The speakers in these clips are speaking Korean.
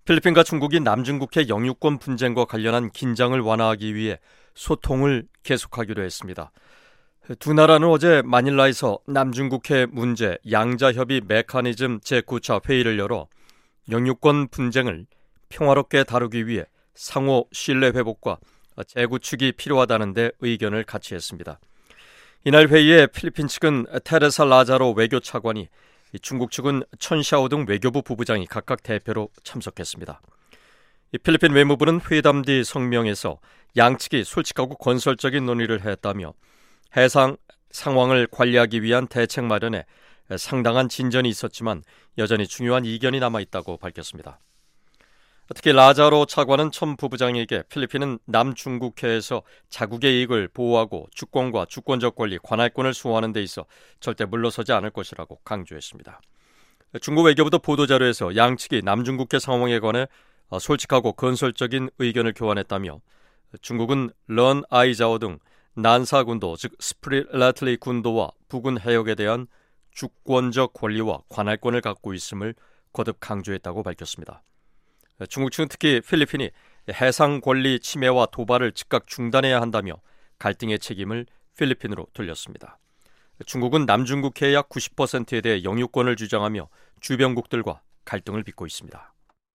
필리핀과 중국이 남중국해 영유권 분쟁과 관련한 긴장을 완화하기 위해 소통을 계속하기로 했습니다. 두 나라는 어제 마닐라에서 남중국해 문제 양자협의 메커니즘 제9차 회의를 열어 영유권 분쟁을 평화롭게 다루기 위해 상호 신뢰 회복과 재구축이 필요하다는 데 의견을 같이 했습니다. 이날 회의에 필리핀 측은 테레사 라자로 외교차관이, 중국 측은 천샤오 등 외교부 부부장이 각각 대표로 참석했습니다. 필리핀 외무부는 회담 뒤 성명에서 양측이 솔직하고 건설적인 논의를 했다며 해상 상황을 관리하기 위한 대책 마련에 상당한 진전이 있었지만 여전히 중요한 이견이 남아있다고 밝혔습니다. 특히 라자로 차관은 천 부부장에게 필리핀은 남중국해에서 자국의 이익을 보호하고 주권과 주권적 권리, 관할권을 수호하는 데 있어 절대 물러서지 않을 것이라고 강조했습니다. 중국 외교부도 보도자료에서 양측이 남중국해 상황에 관해 솔직하고 건설적인 의견을 교환했다며 중국은 런 아이자오 등 난사군도, 즉 스프리라틀리 군도와 부근 해역에 대한 주권적 권리와 관할권을 갖고 있음을 거듭 강조했다고 밝혔습니다. 중국 측은 특히 필리핀이 해상 권리 침해와 도발을 즉각 중단해야 한다며 갈등의 책임을 필리핀으로 돌렸습니다. 중국은 남중국해의 약 90%에 대해 영유권을 주장하며 주변국들과 갈등을 빚고 있습니다.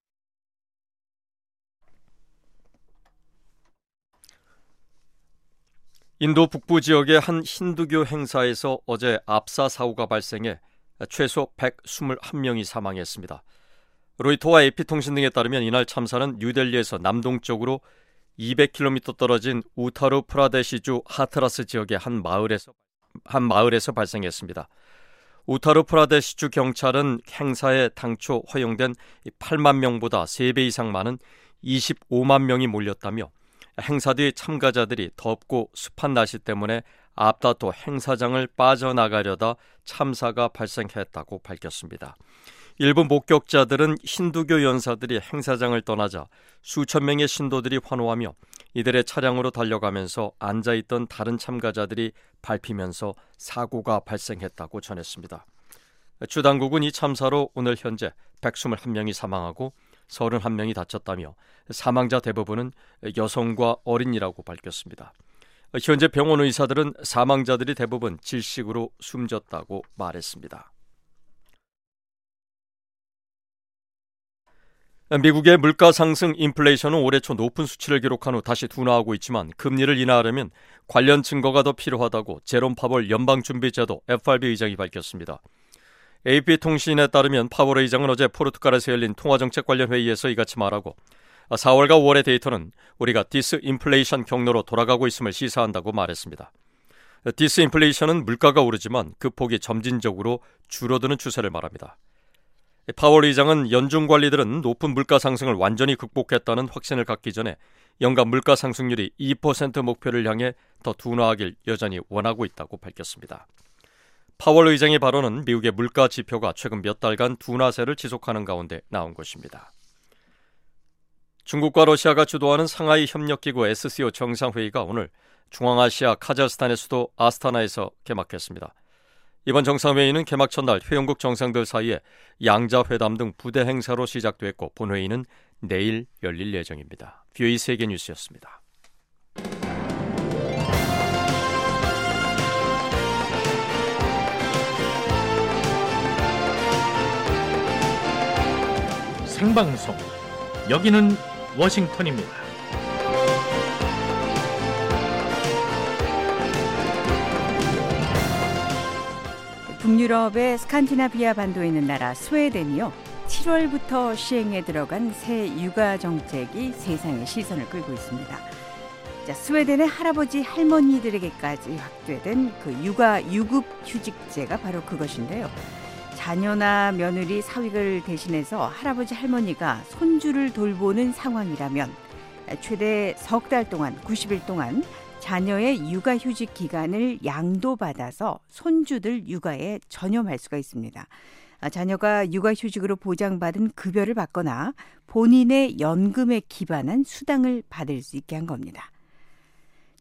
인도 북부 지역의 한 힌두교 행사에서 어제 압사 사고가 발생해 최소 121명이 사망했습니다. 로이터와 AP통신 등에 따르면 이날 참사는 뉴델리에서 남동쪽으로 200km 떨어진 우타르 프라데시주 하트라스 지역의 한 마을에서 발생했습니다. 우타르 프라데시주 경찰은 행사에 당초 허용된 8만 명보다 3배 이상 많은 25만 명이 몰렸다며 행사 뒤 참가자들이 덥고 습한 날씨 때문에 앞다퉈 행사장을 빠져나가려다 참사가 발생했다고 밝혔습니다. 일부 목격자들은 힌두교 연사들이 행사장을 떠나자 수천 명의 신도들이 환호하며 이들의 차량으로 달려가면서 앉아있던 다른 참가자들이 밟히면서 사고가 발생했다고 전했습니다. 주 당국은 이 참사로 오늘 현재 121명이 사망하고 31명이 다쳤다며 사망자 대부분은 여성과 어린이라고 밝혔습니다. 현재 병원 의사들은 사망자들이 대부분 질식으로 숨졌다고 말했습니다. 미국의 물가 상승 인플레이션은 올해 초 높은 수치를 기록한 후 다시 둔화하고 있지만 금리를 인하하려면 관련 증거가 더 필요하다고 제롬 파월 연방준비제도 FRB 의장이 밝혔습니다. AP통신에 따르면 파월 의장은 어제 포르투갈에서 열린 통화정책 관련 회의에서 이같이 말하고 4월과 5월의 데이터는 우리가 디스인플레이션 경로로 돌아가고 있음을 시사한다고 말했습니다. 디스인플레이션은 물가가 오르지만 그 폭이 점진적으로 줄어드는 추세를 말합니다. 파월 의장은 연준 관리들은 높은 물가 상승을 완전히 극복했다는 확신을 갖기 전에 연간 물가 상승률이 2% 목표를 향해 더 둔화하길 여전히 원하고 있다고 밝혔습니다. 파월 의장의 발언은 미국의 물가 지표가 최근 몇 달간 둔화세를 지속하는 가운데 나온 것입니다. 중국과 러시아가 주도하는 상하이 협력기구 SCO 정상회의가 오늘 중앙아시아 카자흐스탄의 수도 아스타나에서 개막했습니다. 이번 정상회의는 개막 첫날 회원국 정상들 사이에 양자회담 등 부대 행사로 시작됐고 본회의는 내일 열릴 예정입니다. VOA 세계뉴스였습니다. 생방송 여기는 워싱턴입니다. 북유럽의 스칸디나비아 반도에 있는 나라 스웨덴이요. 7월부터 시행에 들어간 새 육아 정책이 세상의 시선을 끌고 있습니다. 자, 스웨덴의 할아버지 할머니들에게까지 확대된 그 육아 유급 휴직제가 바로 그것인데요. 자녀나 며느리 사위를 대신해서 할아버지 할머니가 손주를 돌보는 상황이라면 최대 석 달 동안 90일 동안 자녀의 육아휴직 기간을 양도받아서 손주들 육아에 전념할 수가 있습니다. 자녀가 육아휴직으로 보장받은 급여를 받거나 본인의 연금에 기반한 수당을 받을 수 있게 한 겁니다.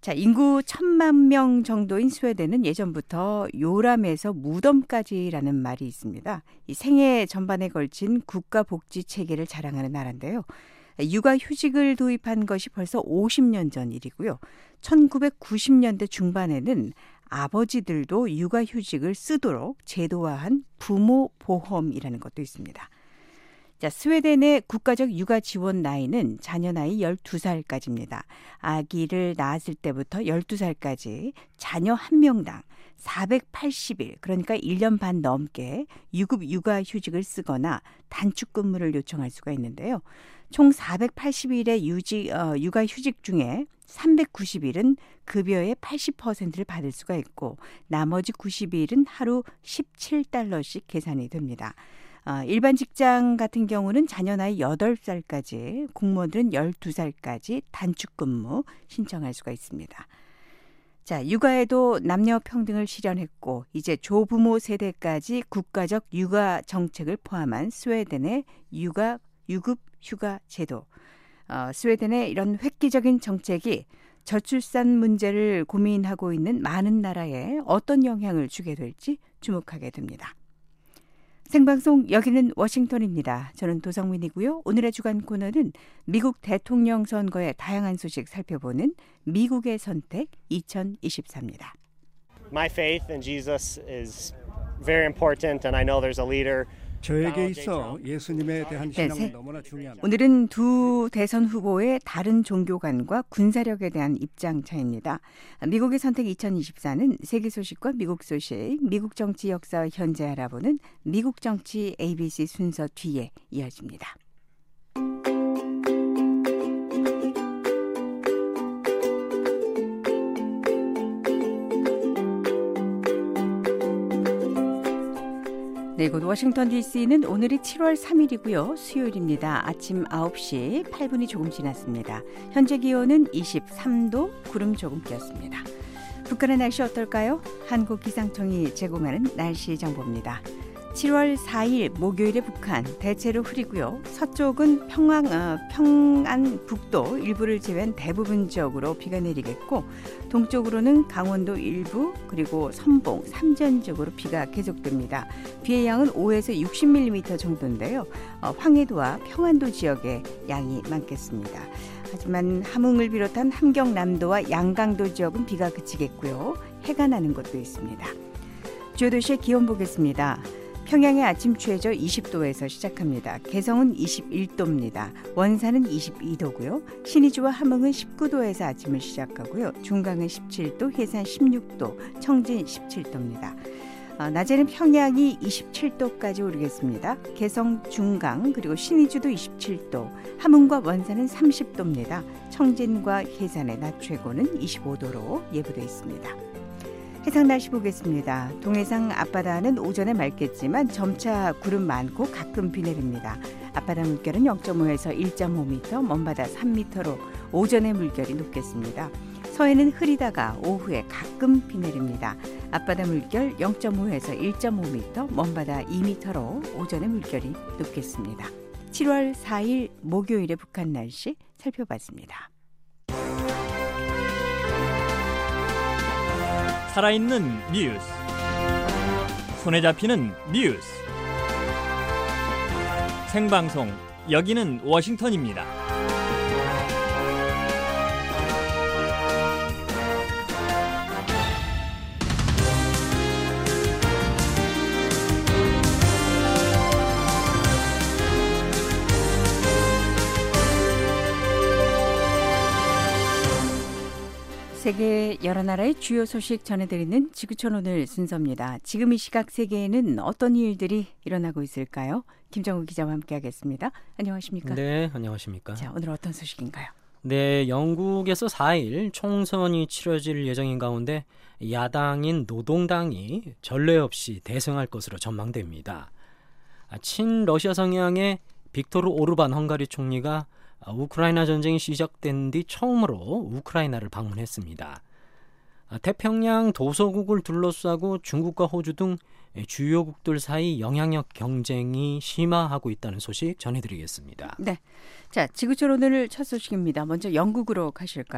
자, 인구 1,000만 명 정도인 스웨덴은 예전부터 요람에서 무덤까지라는 말이 있습니다. 이 생애 전반에 걸친 국가복지 체계를 자랑하는 나라인데요. 육아휴직을 도입한 것이 벌써 50년 전 일이고요. 1990년대 중반에는 아버지들도 육아휴직을 쓰도록 제도화한 부모보험이라는 것도 있습니다. 자, 스웨덴의 국가적 육아 지원 나이는 자녀 나이 12살까지입니다. 아기를 낳았을 때부터 12살까지 자녀 한 명당 480일, 그러니까 1년 반 넘게 유급 육아휴직을 쓰거나 단축 근무를 요청할 수가 있는데요. 총 480일의 육아휴직 중에 390일은 급여의 80%를 받을 수가 있고 나머지 90일은 하루 17달러씩 계산이 됩니다. 일반 직장 같은 경우는 자녀 나이 8살까지, 공무원들은 12살까지 단축 근무 신청할 수가 있습니다. 자, 육아에도 남녀 평등을 실현했고 이제 조부모 세대까지 국가적 육아 정책을 포함한 스웨덴의 유급 휴가 제도. 스웨덴의 이런 획기적인 정책이 저출산 문제를 고민하고 있는 많은 나라에 어떤 영향을 주게 될지 주목하게 됩니다. 생방송 여기는 워싱턴입니다. 저는 도성민이고요. 오늘의 주간 코너는 미국 대통령 선거의 다양한 소식 살펴보는 미국의 선택 2024입니다. My faith in Jesus is very important and I know there's a leader. 저에게 있어 예수님에 대한 신앙은 너무나 중요합니다. 오늘은 두 대선 후보의 다른 종교관과 군사력에 대한 입장 차이입니다. 미국의 선택 2024는 세계 소식과 미국 소식, 미국 정치 역사와 현재 알아보는 미국 정치 ABC 순서 뒤에 이어집니다. 네, 이곳 워싱턴 DC는 오늘이 7월 3일이고요. 수요일입니다. 아침 9시 8분이 조금 지났습니다. 현재 기온은 23도, 구름 조금 끼었습니다. 북한의 날씨 어떨까요? 한국기상청이 제공하는 날씨 정보입니다. 7월 4일 목요일에 북한 대체로 흐리고요. 서쪽은 평안북도 일부를 제외한 대부분 지역으로 비가 내리겠고 동쪽으로는 강원도 일부 그리고 선봉, 삼전 지역으로 비가 계속됩니다. 비의 양은 5에서 60mm 정도인데요. 황해도와 평안도 지역에 양이 많겠습니다. 하지만 함흥을 비롯한 함경남도와 양강도 지역은 비가 그치겠고요. 해가 나는 곳도 있습니다. 주요 도시의 기온 보겠습니다. 평양의 아침 최저 20도에서 시작합니다. 개성은 21도입니다. 원산은 22도고요. 신의주와 함흥은 19도에서 아침을 시작하고요. 중강은 17도, 해산 16도, 청진 17도입니다. 낮에는 평양이 27도까지 오르겠습니다. 개성, 중강, 그리고 신의주도 27도, 함흥과 원산은 30도입니다. 청진과 해산의 낮 최고는 25도로 예보되어 있습니다. 해상 날씨 보겠습니다. 동해상 앞바다는 오전에 맑겠지만 점차 구름 많고 가끔 비 내립니다. 앞바다 물결은 0.5에서 1.5m, 먼바다 3m로 오전에 물결이 높겠습니다. 서해는 흐리다가 오후에 가끔 비 내립니다. 앞바다 물결 0.5에서 1.5m, 먼바다 2m로 오전에 물결이 높겠습니다. 7월 4일 목요일의 북한 날씨 살펴봤습니다. 살아있는 뉴스, 손에 잡히는 뉴스, 생방송 여기는 워싱턴입니다. 세계 여러 나라의 주요 소식 전해드리는 지구촌 오늘 순서입니다. 지금 이 시각 세계에는 어떤 일들이 일어나고 있을까요? 김정우 기자와 함께하겠습니다. 안녕하십니까? 네, 안녕하십니까? 자, 오늘 어떤 소식인가요? 네, 영국에서 4일 총선이 치러질 예정인 가운데 야당인 노동당이 전례 없이 대승할 것으로 전망됩니다. 친러시아 성향의 빅토르 오르반 헝가리 총리가 우크라이나 전쟁이 시작된 뒤 처음으로 우크라이나를 방문했습니다. 태평양 도서국을 둘러싸고 중국과 호주 등 주요국들 사이 영향력 경쟁이 심화하고 있다는 소식 전해드리겠습니다. 네, 자 지구촌 오늘 첫 소식입니다. 먼저 영국으로 가실까요?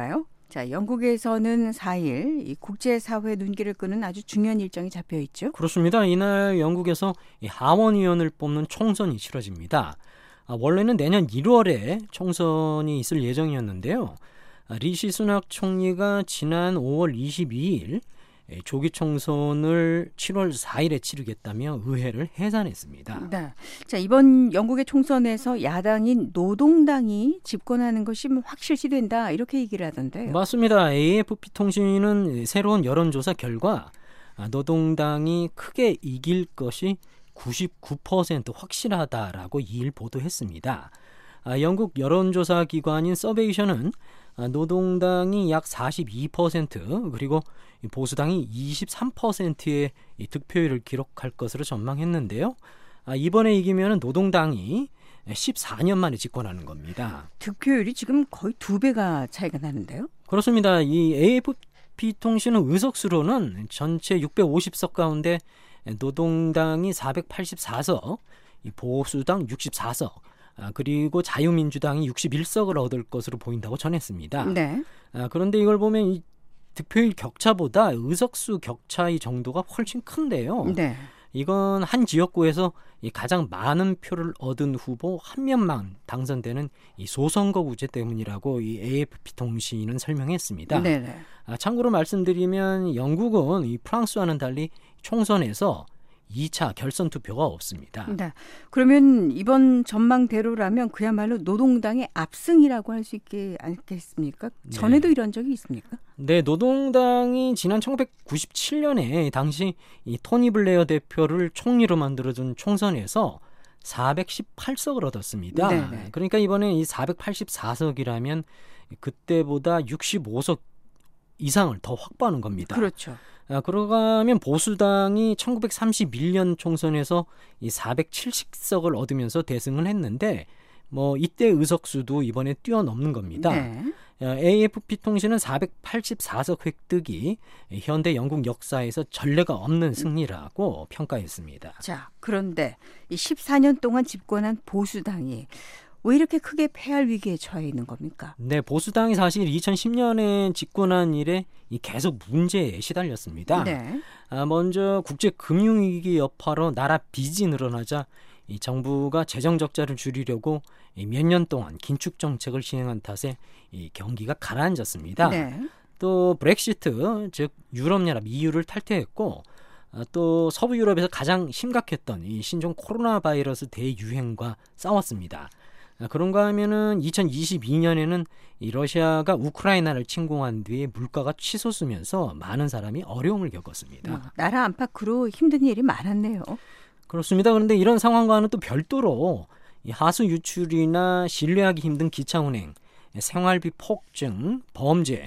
자, 영국에서는 4일 이 국제사회 눈길을 끄는 아주 중요한 일정이 잡혀 있죠. 그렇습니다. 이날 영국에서 이 하원의원을 뽑는 총선이 치러집니다. 원래는 내년 1월에 총선이 있을 예정이었는데요. 리시 수낙 총리가 지난 5월 22일 조기 총선을 7월 4일에 치르겠다며 의회를 해산했습니다. 네. 자, 이번 영국의 총선에서 야당인 노동당이 집권하는 것이 확실시된다 이렇게 얘기를 하던데요. 맞습니다. AFP 통신은 새로운 여론조사 결과 노동당이 크게 이길 것이 99% 확실하다라고 이일 보도했습니다. 영국 여론조사 기관인 서베이션은 노동당이 약 42% 그리고 보수당이 23%의 득표율을 기록할 것으로 전망했는데요. 이번에 이기면 노동당이 14년 만에 집권하는 겁니다. 득표율이 지금 거의 2배가 차이가 나는데요. 그렇습니다. 이 AFP 통신은 의석수로는 전체 650석 가운데 노동당이 484석, 보수당 64석, 그리고 자유민주당이 61석을 얻을 것으로 보인다고 전했습니다. 네. 그런데 이걸 보면 이 득표율 격차보다 의석수 격차의 정도가 훨씬 큰데요. 네. 이건 한 지역구에서 가장 많은 표를 얻은 후보 한 명만 당선되는 이 소선거구제 때문이라고 이 AFP 통신은 설명했습니다. 네네. 참고로 말씀드리면 영국은 이 프랑스와는 달리 총선에서 2차 결선 투표가 없습니다. 네. 그러면 이번 전망대로라면 그야말로 노동당의 압승이라고 할 수 있지 않겠습니까? 전에도 이런 적이 있습니까? 네, 노동당이 지난 1997년에 당시 이 토니 블레어 대표를 총리로 만들어준 총선에서 418석을 얻었습니다. 네네. 그러니까 이번에 이 484석이라면 그때보다 65석 이상을 더 확보하는 겁니다. 그렇죠. 그러가면 보수당이 1931년 총선에서 이 470석을 얻으면서 대승을 했는데 이때 의석수도 이번에 뛰어넘는 겁니다. 네. AFP 통신은 484석 획득이 현대 영국 역사에서 전례가 없는 승리라고 평가했습니다. 자, 그런데 이 14년 동안 집권한 보수당이 왜 이렇게 크게 패할 위기에 처해 있는 겁니까? 네, 보수당이 사실 2010년에 집권한 이래 계속 문제에 시달렸습니다. 네. 먼저 국제금융위기 여파로 나라 빚이 늘어나자 이 정부가 재정 적자를 줄이려고 몇 년 동안 긴축 정책을 시행한 탓에 이 경기가 가라앉았습니다. 네. 또 브렉시트, 즉 유럽연합 EU를 탈퇴했고 또 서부 유럽에서 가장 심각했던 이 신종 코로나 바이러스 대유행과 싸웠습니다. 그런가 하면은 2022년에는 이 러시아가 우크라이나를 침공한 뒤에 물가가 치솟으면서 많은 사람이 어려움을 겪었습니다. 나라 안팎으로 힘든 일이 많았네요. 그렇습니다. 그런데 이런 상황과는 또 별도로 이 하수 유출이나 신뢰하기 힘든 기차 운행, 생활비 폭증, 범죄,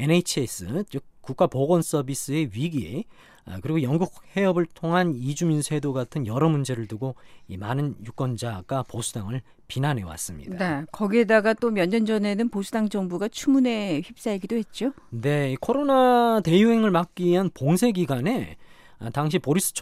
NHS 즉 국가보건서비스의 위기, 그리고 영국 해협을 통한 이주민 세도 같은 여러 문제를 두고 이 많은 유권자가 보수당을 비난해 왔습니다. 네, 거기에다가 또 몇 년 전에는 보수당 정부가 추문에 휩싸이기도 했죠. 네, 코로나 대유행을 막기 위한 봉쇄 기간에 당시 보리스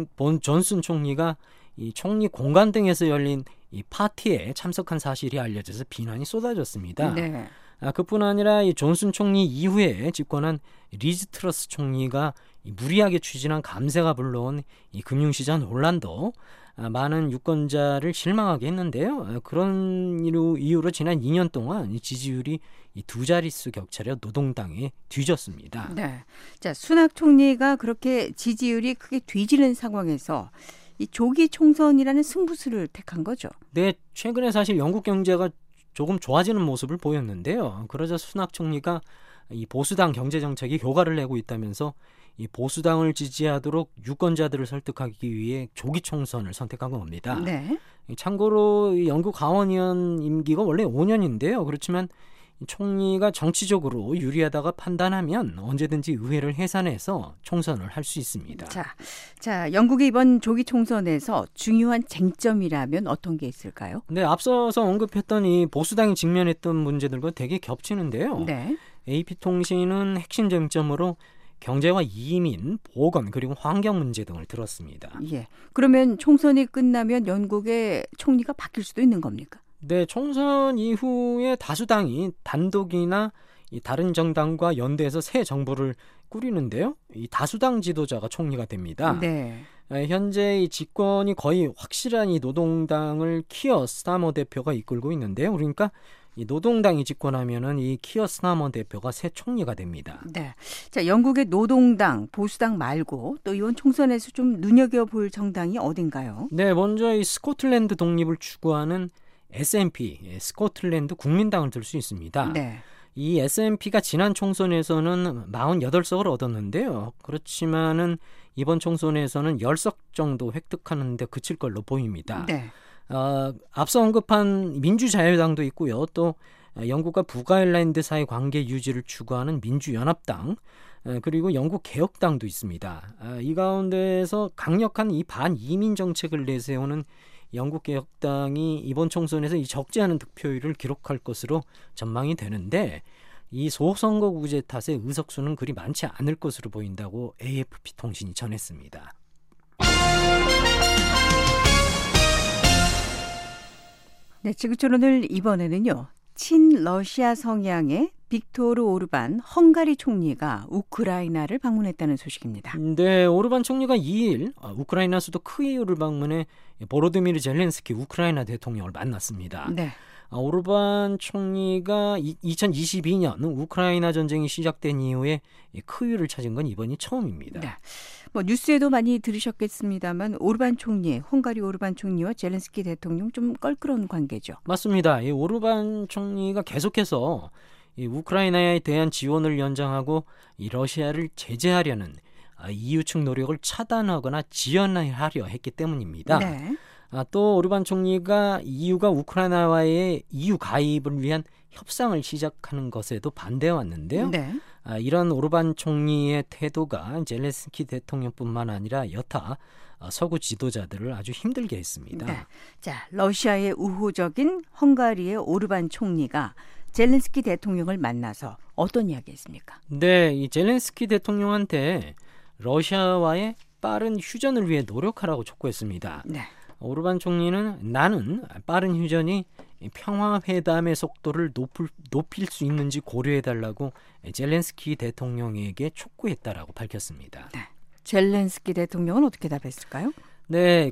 존슨 총리가 이 총리 공관 등에서 열린 이 파티에 참석한 사실이 알려져서 비난이 쏟아졌습니다. 네. 그뿐 아니라 이 존슨 총리 이후에 집권한 리즈 트러스 총리가 무리하게 추진한 감세가 불러온 이 금융시장 논란도 많은 유권자를 실망하게 했는데요. 그런 이유로 지난 2년 동안 지지율이 이 두 자릿수 격차려 노동당에 뒤졌습니다. 네. 자, 수낙 총리가 그렇게 지지율이 크게 뒤지는 상황에서 이 조기 총선이라는 승부수를 택한 거죠. 네, 최근에 사실 영국 경제가 조금 좋아지는 모습을 보였는데요. 그러자 수낙 총리가 이 보수당 경제 정책이 효과를 내고 있다면서 이 보수당을 지지하도록 유권자들을 설득하기 위해 조기 총선을 선택한 겁니다. 네. 참고로 이 영국 하원의원 임기가 원래 5년인데요. 그렇지만 총리가 정치적으로 유리하다가 판단하면 언제든지 의회를 해산해서 총선을 할 수 있습니다. 자, 영국의 이번 조기 총선에서 중요한 쟁점이라면 어떤 게 있을까요? 네, 앞서서 언급했던 이 보수당이 직면했던 문제들과 되게 겹치는데요. 네. AP통신은 핵심 쟁점으로 경제와 이민, 보건 그리고 환경 문제 등을 들었습니다. 예. 그러면 총선이 끝나면 영국의 총리가 바뀔 수도 있는 겁니까? 네, 총선 이후에 다수당이 단독이나 이 다른 정당과 연대해서 새 정부를 꾸리는데요. 이 다수당 지도자가 총리가 됩니다. 네. 현재 이 집권이 거의 확실한 이 노동당을 키어 스타머 대표가 이끌고 있는데요. 그러니까 이 노동당이 집권하면은 이 키어 스타머 대표가 새 총리가 됩니다. 네. 자, 영국의 노동당, 보수당 말고 또 이번 총선에서 좀 눈여겨볼 정당이 어딘가요? 네, 먼저 이 스코틀랜드 독립을 추구하는 SNP, 스코틀랜드 국민당을 들 수 있습니다. 네. 이 SNP가 지난 총선에서는 48석을 얻었는데요. 그렇지만은 이번 총선에서는 10석 정도 획득하는 데 그칠 걸로 보입니다. 네. 앞서 언급한 민주자유당도 있고요. 또 영국과 북아일랜드 사이 관계 유지를 추구하는 민주연합당, 그리고 영국 개혁당도 있습니다. 이 가운데에서 강력한 이 반이민 정책을 내세우는 영국 개혁당이 이번 총선에서 이 적지 않은 득표율을 기록할 것으로 전망이 되는데, 이 소선거구제 탓에 의석수는 그리 많지 않을 것으로 보인다고 AFP 통신이 전했습니다. 네, 지구촌오늘 이번에는요. 친러시아 성향의 빅토르 오르반 헝가리 총리가 우크라이나를 방문했다는 소식입니다. 네, 오르반 총리가 2일 우크라이나 수도 키이우를 방문해 보로디미르 젤렌스키 우크라이나 대통령을 만났습니다. 네. 오르반 총리가 2022년 우크라이나 전쟁이 시작된 이후에 키이우를 찾은 건 이번이 처음입니다. 네. 뭐 뉴스에도 많이 들으셨겠습니다만 오르반 총리, 헝가리 오르반 총리와 젤렌스키 대통령 좀 껄끄러운 관계죠. 맞습니다. 이 오르반 총리가 계속해서 이 우크라이나에 대한 지원을 연장하고 이 러시아를 제재하려는 EU 측 노력을 차단하거나 지연하려 했기 때문입니다. 네. 또 오르반 총리가 EU가 우크라이나와의 EU 가입을 위한 협상을 시작하는 것에도 반대해 왔는데요. 네. 이런 오르반 총리의 태도가 젤렌스키 대통령뿐만 아니라 여타 서구 지도자들을 아주 힘들게 했습니다. 네. 자, 러시아의 우호적인 헝가리의 오르반 총리가 젤렌스키 대통령을 만나서 어떤 이야기했습니까? 네, 이 젤렌스키 대통령한테 러시아와의 빠른 휴전을 위해 노력하라고 촉구했습니다. 네. 오르반 총리는 나는 빠른 휴전이 평화회담의 속도를 높일 수 있는지 고려해달라고 젤렌스키 대통령에게 촉구했다라고 밝혔습니다. 네. 젤렌스키 대통령은 어떻게 답했을까요? 네,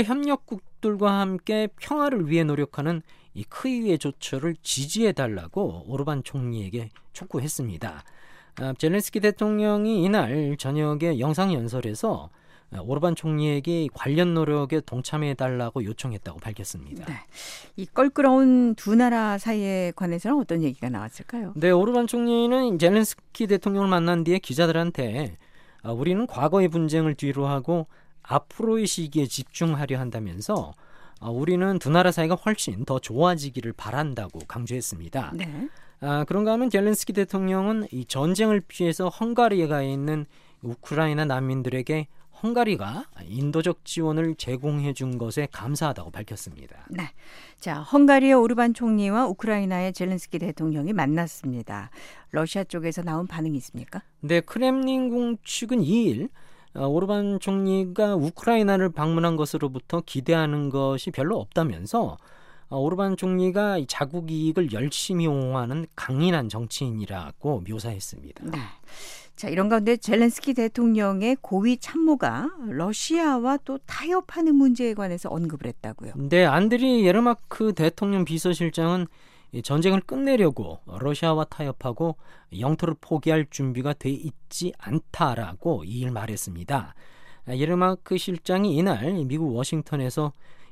국제협력국들과 함께 평화를 위해 노력하는 이 키이우의 조처를 지지해달라고 오르반 총리에게 촉구했습니다. 젤렌스키 대통령이 이날 저녁에 영상연설에서 오르반 총리에게 관련 노력에 동참해달라고 요청했다고 밝혔습니다. 네. 이 껄끄러운 두 나라 사이에 관해서는 어떤 얘기가 나왔을까요? 네, 오르반 총리는 젤렌스키 대통령을 만난 뒤에 기자들한테 우리는 과거의 분쟁을 뒤로하고 앞으로의 시기에 집중하려 한다면서 우리는 두 나라 사이가 훨씬 더 좋아지기를 바란다고 강조했습니다. 네. 그런가 하면 젤렌스키 대통령은 이 전쟁을 피해서 헝가리에 가 있는 우크라이나 난민들에게 헝가리가 인도적 지원을 제공해 준 것에 감사하다고 밝혔습니다. 네. 자, 헝가리의 오르반 총리와 우크라이나의 젤렌스키 대통령이 만났습니다. 러시아 쪽에서 나온 반응이 있습니까? 네, 크렘린궁 측은 2일 오르반 총리가 우크라이나를 방문한 것으로부터 기대하는 것이 별로 없다면서 오르반 총리가 자국 이익을 열심히 옹호하는 강인한 정치인이라고 묘사했습니다. 네. 자, 이런 가운데 젤렌스키 대통령의 고위 참모가 러시아와 또 타협하는 문제에 관해서 언급을 했다고요. 네, 안드리 예르마크 대통령 비서실장은 전쟁을 끝내려고 러시아와 타협하고 영토를 포기할 준비가 돼 있지 않다라고 이일 말했습니다. 예르마크 실장이 이날 미국 워싱턴에서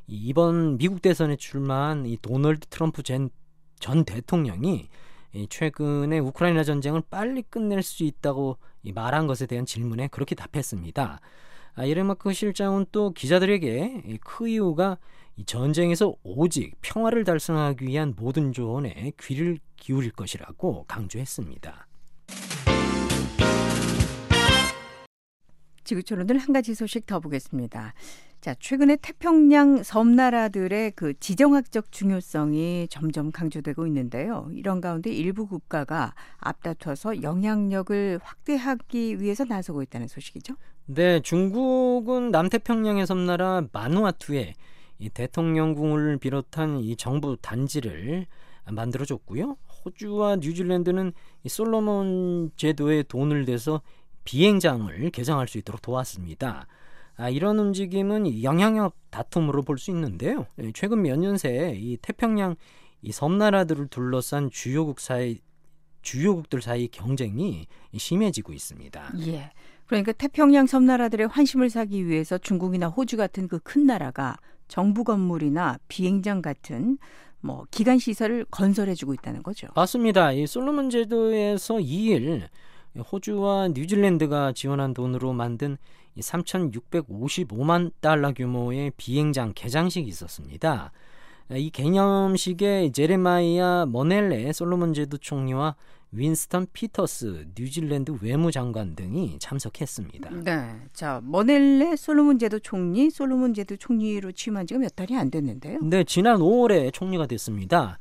이번 미국 대선에 출마한 이 도널드 트럼프 전 대통령이 최근에 우크라이나 전쟁을 빨리 끝낼 수 있다고 말한 것에 대한 질문에 그렇게 답했습니다. 예르마크 실장은 또 기자들에게 키이우가 이 전쟁에서 오직 평화를 달성하기 위한 모든 조언에 귀를 기울일 것이라고 강조했습니다. 지구촌오늘 한 가지 소식 더 보겠습니다. 자, 최근에 태평양 섬나라들의 그 지정학적 중요성이 점점 강조되고 있는데요. 이런 가운데 일부 국가가 앞다퉈서 영향력을 확대하기 위해서 나서고 있다는 소식이죠. 네, 중국은 남태평양의 섬나라 마누아투에 이 대통령궁을 비롯한 이 정부 단지를 만들어줬고요. 호주와 뉴질랜드는 이 솔로몬 제도에 돈을 대서 비행장을 개장할 수 있도록 도왔습니다. 이런 움직임은 영향력 다툼으로 볼 수 있는데요. 최근 몇 년 새 이 태평양 이 섬나라들을 둘러싼 주요국들 사이 경쟁이 심해지고 있습니다. 예. 그러니까 태평양 섬나라들의 환심을 사기 위해서 중국이나 호주 같은 그 큰 나라가 정부 건물이나 비행장 같은 기간 시설을 건설해주고 있다는 거죠. 맞습니다. 이 솔로몬 제도에서 2일 호주와 뉴질랜드가 지원한 돈으로 만든 3,655만 달러 규모의 비행장 개장식이 있었습니다. 이 개념식에 제레마이아 머넬레 솔로몬 제도 총리와 윈스턴 피터스 뉴질랜드 외무장관 등이 참석했습니다. 네, 자 머넬레 솔로몬 제도 총리로 취임한 지가 몇 달이 안 됐는데요. 네, 지난 5월에 총리가 됐습니다.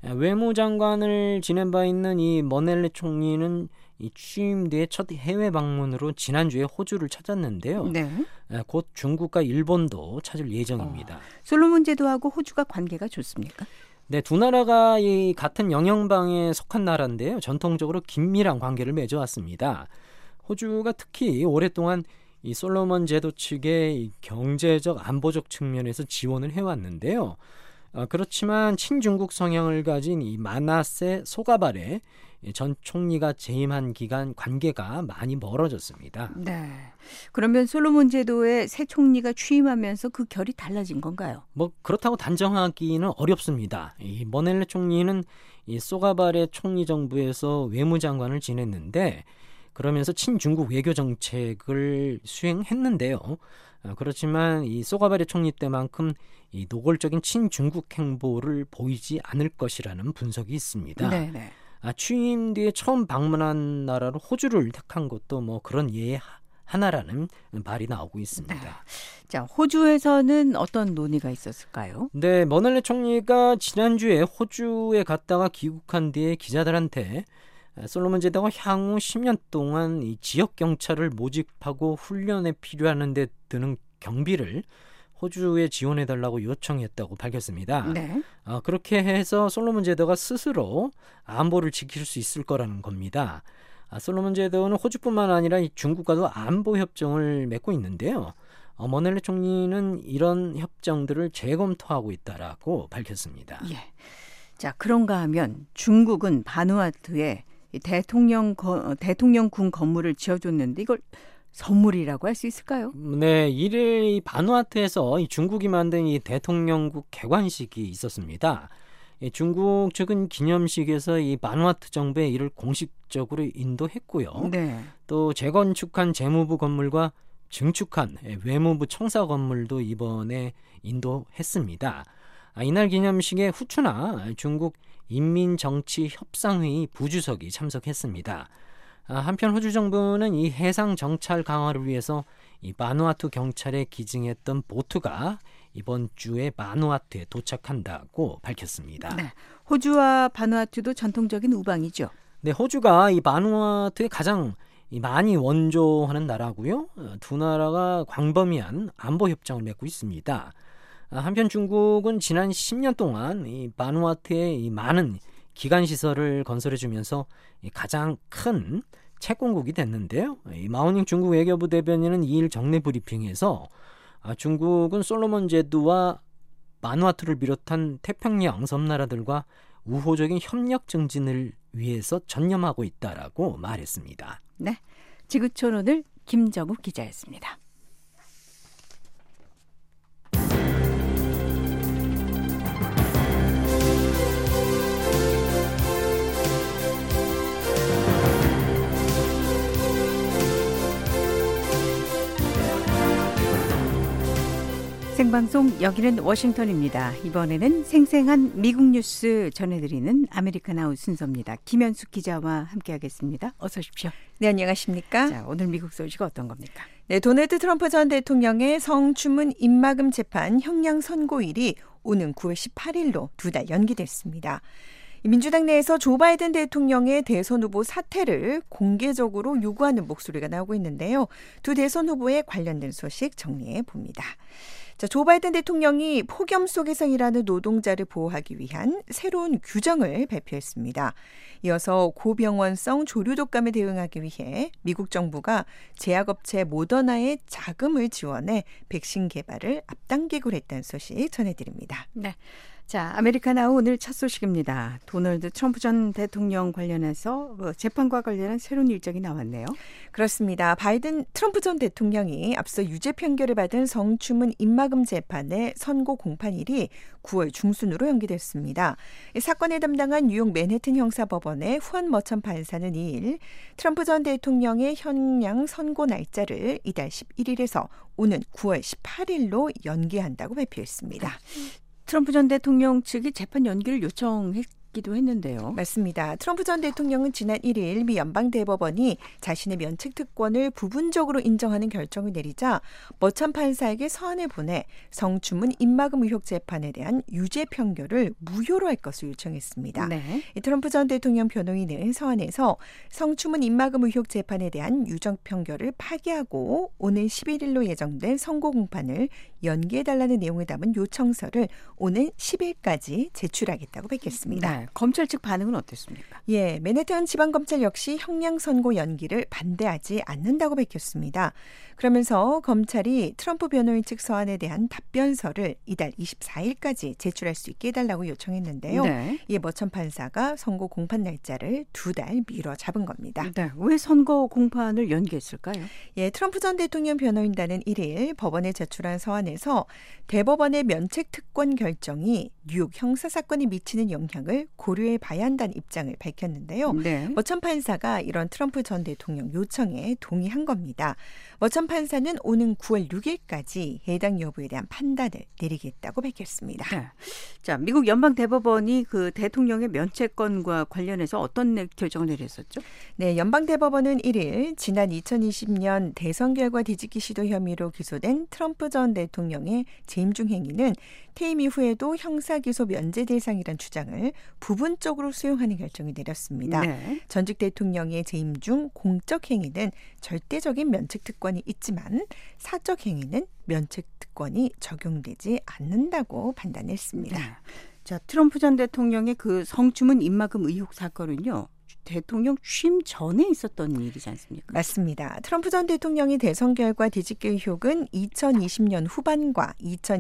외무장관을 지낸 바 있는 이 머넬레 총리는 이 취임 뒤에 첫 해외 방문으로 지난주에 호주를 찾았는데요. 네. 곧 중국과 일본도 찾을 예정입니다. 솔로몬 제도하고 호주가 관계가 좋습니까? 네, 두 나라가 이 같은 영향방에 속한 나라인데요. 전통적으로 긴밀한 관계를 맺어왔습니다. 호주가 특히 오랫동안 이 솔로몬 제도 측의 경제적 안보적 측면에서 지원을 해왔는데요. 그렇지만 친중국 성향을 가진 이 마나세 소가바레 전 총리가 재임한 기간 관계가 많이 멀어졌습니다. 네. 그러면 솔로몬 제도의 새 총리가 취임하면서 그 결이 달라진 건가요? 그렇다고 단정하기는 어렵습니다. 이 머넬레 총리는 이 소가바레 총리 정부에서 외무장관을 지냈는데 그러면서 친중국 외교 정책을 수행했는데요. 그렇지만 이 소가바레 총리 때만큼 이 노골적인 친중국 행보를 보이지 않을 것이라는 분석이 있습니다. 네네. 취임 뒤에 처음 방문한 나라로 호주를 택한 것도 그런 예의 하나라는 말이 나오고 있습니다. 네. 자, 호주에서는 어떤 논의가 있었을까요? 네, 머넬레 총리가 지난주에 호주에 갔다가 귀국한 뒤에 기자들한테 솔로몬 제도가 향후 10년 동안 이 지역 경찰을 모집하고 훈련에 필요한 데 드는 경비를 호주에 지원해달라고 요청했다고 밝혔습니다. 네. 그렇게 해서 솔로몬 제도가 스스로 안보를 지킬 수 있을 거라는 겁니다. 솔로몬 제도는 호주뿐만 아니라 중국과도 안보 협정을 맺고 있는데요. 머넬레 총리는 이런 협정들을 재검토하고 있다라고 밝혔습니다. 예. 자, 그런가 하면 중국은 바누아투에 대통령궁 건물을 지어줬는데 이걸 선물이라고 할 수 있을까요? 네, 이를 이 바누아투에서 중국이 만든 이 대통령국 개관식이 있었습니다. 중국 측은 기념식에서 이 바누아투 정부에 이를 공식적으로 인도했고요. 네. 또 재건축한 재무부 건물과 증축한 외무부 청사 건물도 이번에 인도했습니다. 이날 기념식에 후추나 중국 인민정치협상회의 부주석이 참석했습니다. 한편 호주 정부는 이 해상 정찰 강화를 위해서 이 바누아투 경찰에 기증했던 보트가 이번 주에 바누아투에 도착한다고 밝혔습니다. 네. 호주와 바누아투도 전통적인 우방이죠. 네, 호주가 이 바누아투에 가장 많이 원조하는 나라고요. 두 나라가 광범위한 안보 협정을 맺고 있습니다. 한편 중국은 지난 10년 동안 이 바누아투에 이 많은 기간 시설을 건설해주면서 가장 큰 채권국이 됐는데요. 이 마오닝 중국 외교부 대변인은 2일 정례 브리핑에서 중국은 솔로몬 제도와 바누아투를 비롯한 태평양 섬나라들과 우호적인 협력 증진을 위해서 전념하고 있다라고 말했습니다. 네, 지구촌 오늘 김정욱 기자였습니다. 생방송 여기는 워싱턴입니다. 이번에는 생생한 미국 뉴스 전해드리는 아메리칸 아웃 순서입니다. 김현숙 기자와 함께하겠습니다. 어서 오십시오. 네, 안녕하십니까? 자, 오늘 미국 소식 어떤 겁니까? 네, 도널드 트럼프 전 대통령의 성추문 입막음 재판 형량 선고일이 오는 9월 18일로 2달 연기됐습니다. 민주당 내에서 조 바이든 대통령의 대선 후보 사퇴를 공개적으로 요구하는 목소리가 나오고 있는데요. 두 대선 후보에 관련된 소식 정리해 봅니다. 자, 조 바이든 대통령이 폭염 속에서 일하는 노동자를 보호하기 위한 새로운 규정을 발표했습니다. 이어서 고병원성 조류 독감에 대응하기 위해 미국 정부가 제약업체 모더나에 자금을 지원해 백신 개발을 앞당기기로 했다는 소식 전해드립니다. 네. 자, 아메리카나우 오늘 첫 소식입니다. 도널드 트럼프 전 대통령 관련해서 재판과 관련한 새로운 일정이 나왔네요. 그렇습니다. 트럼프 전 대통령이 앞서 유죄 판결을 받은 성추문 입막음 재판의 선고 공판일이 9월 중순으로 연기됐습니다. 이 사건을 담당한 뉴욕 맨해튼 형사법원의 후안 머천 판사는 2일 트럼프 전 대통령의 형량 선고 날짜를 이달 11일에서 오는 9월 18일로 연기한다고 발표했습니다. 트럼프 전 대통령 측이 재판 연기를 요청했기도 했는데요. 맞습니다. 트럼프 전 대통령은 지난 1일 미 연방대법원이 자신의 면책 특권을 부분적으로 인정하는 결정을 내리자 머천 판사에게 서한을 보내 성추문 입막음 의혹 재판에 대한 유죄 판결을 무효로 할 것을 요청했습니다. 네. 트럼프 전 대통령 변호인은 서한에서 성추문 입막음 의혹 재판에 대한 유죄 판결을 파기하고 오는 11일로 예정된 선고 공판을 연기해달라는 내용을 담은 요청서를 오는 10일까지 제출하겠다고 밝혔습니다. 네, 검찰 측 반응은 어땠습니까? 예, 맨해튼 지방검찰 역시 형량 선고 연기를 반대하지 않는다고 밝혔습니다. 그러면서 검찰이 트럼프 변호인 측 서한에 대한 답변서를 이달 24일까지 제출할 수 있게 해달라고 요청했는데요. 네. 이에 머천 판사가 선고 공판 날짜를 2달 미뤄 잡은 겁니다. 네, 왜 선고 공판을 연기했을까요? 예, 트럼프 전 대통령 변호인단은 1일 법원에 제출한 서한에서 대법원의 면책 특권 결정이 뉴욕 형사 사건에 미치는 영향을 고려해 봐야 한다는 입장을 밝혔는데요. 네. 머천 판사가 이런 트럼프 전 대통령 요청에 동의한 겁니다. 머천 판사는 오는 9월 6일까지 해당 여부에 대한 판단을 내리겠다고 밝혔습니다. 네. 자, 미국 연방 대법원이 그 대통령의 면책권과 관련해서 어떤 결정을 내렸었죠? 네, 연방 대법원은 1일 지난 2020년 대선 결과 뒤집기 시도 혐의로 기소된 트럼프 전 대통령의 재임 중 행위는 퇴임 이후에도 형사 기소 면제 대상이란 주장을 부분적으로 수용하는 결정을 내렸습니다. 네. 전직 대통령의 재임 중 공적 행위는 절대적인 면책 특권이 있지만 사적 행위는 면책 특권이 적용되지 않는다고 판단했습니다. 네. 자, 트럼프 전 대통령의 그 성추문 입막음 의혹 사건은요, 대통령 취임 전에 있었던 일이지 않습니까? 맞습니다. 트럼프 전 대통령의 대선 결과 뒤집기 의혹은 2020년 후반과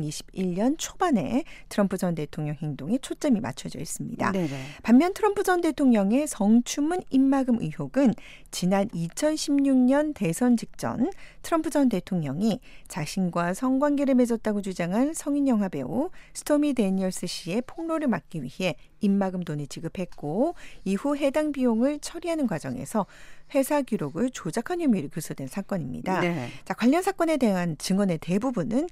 2021년 초반에 트럼프 전 대통령 행동에 초점이 맞춰져 있습니다. 네네. 반면 트럼프 전 대통령의 성추문 입막음 의혹은 지난 2016년 대선 직전 트럼프 전 대통령이 자신과 성관계를 맺었다고 주장한 성인 영화 배우 스토미 데니얼스 씨의 폭로를 막기 위해 입막음 돈을 지급했고 이후 해당 비용을 처리하는 과정에서 회사 기록을 조작한 혐의로 기소된 사건입니다. 네. 자, 관련 사건에 대한 증언의 대부분은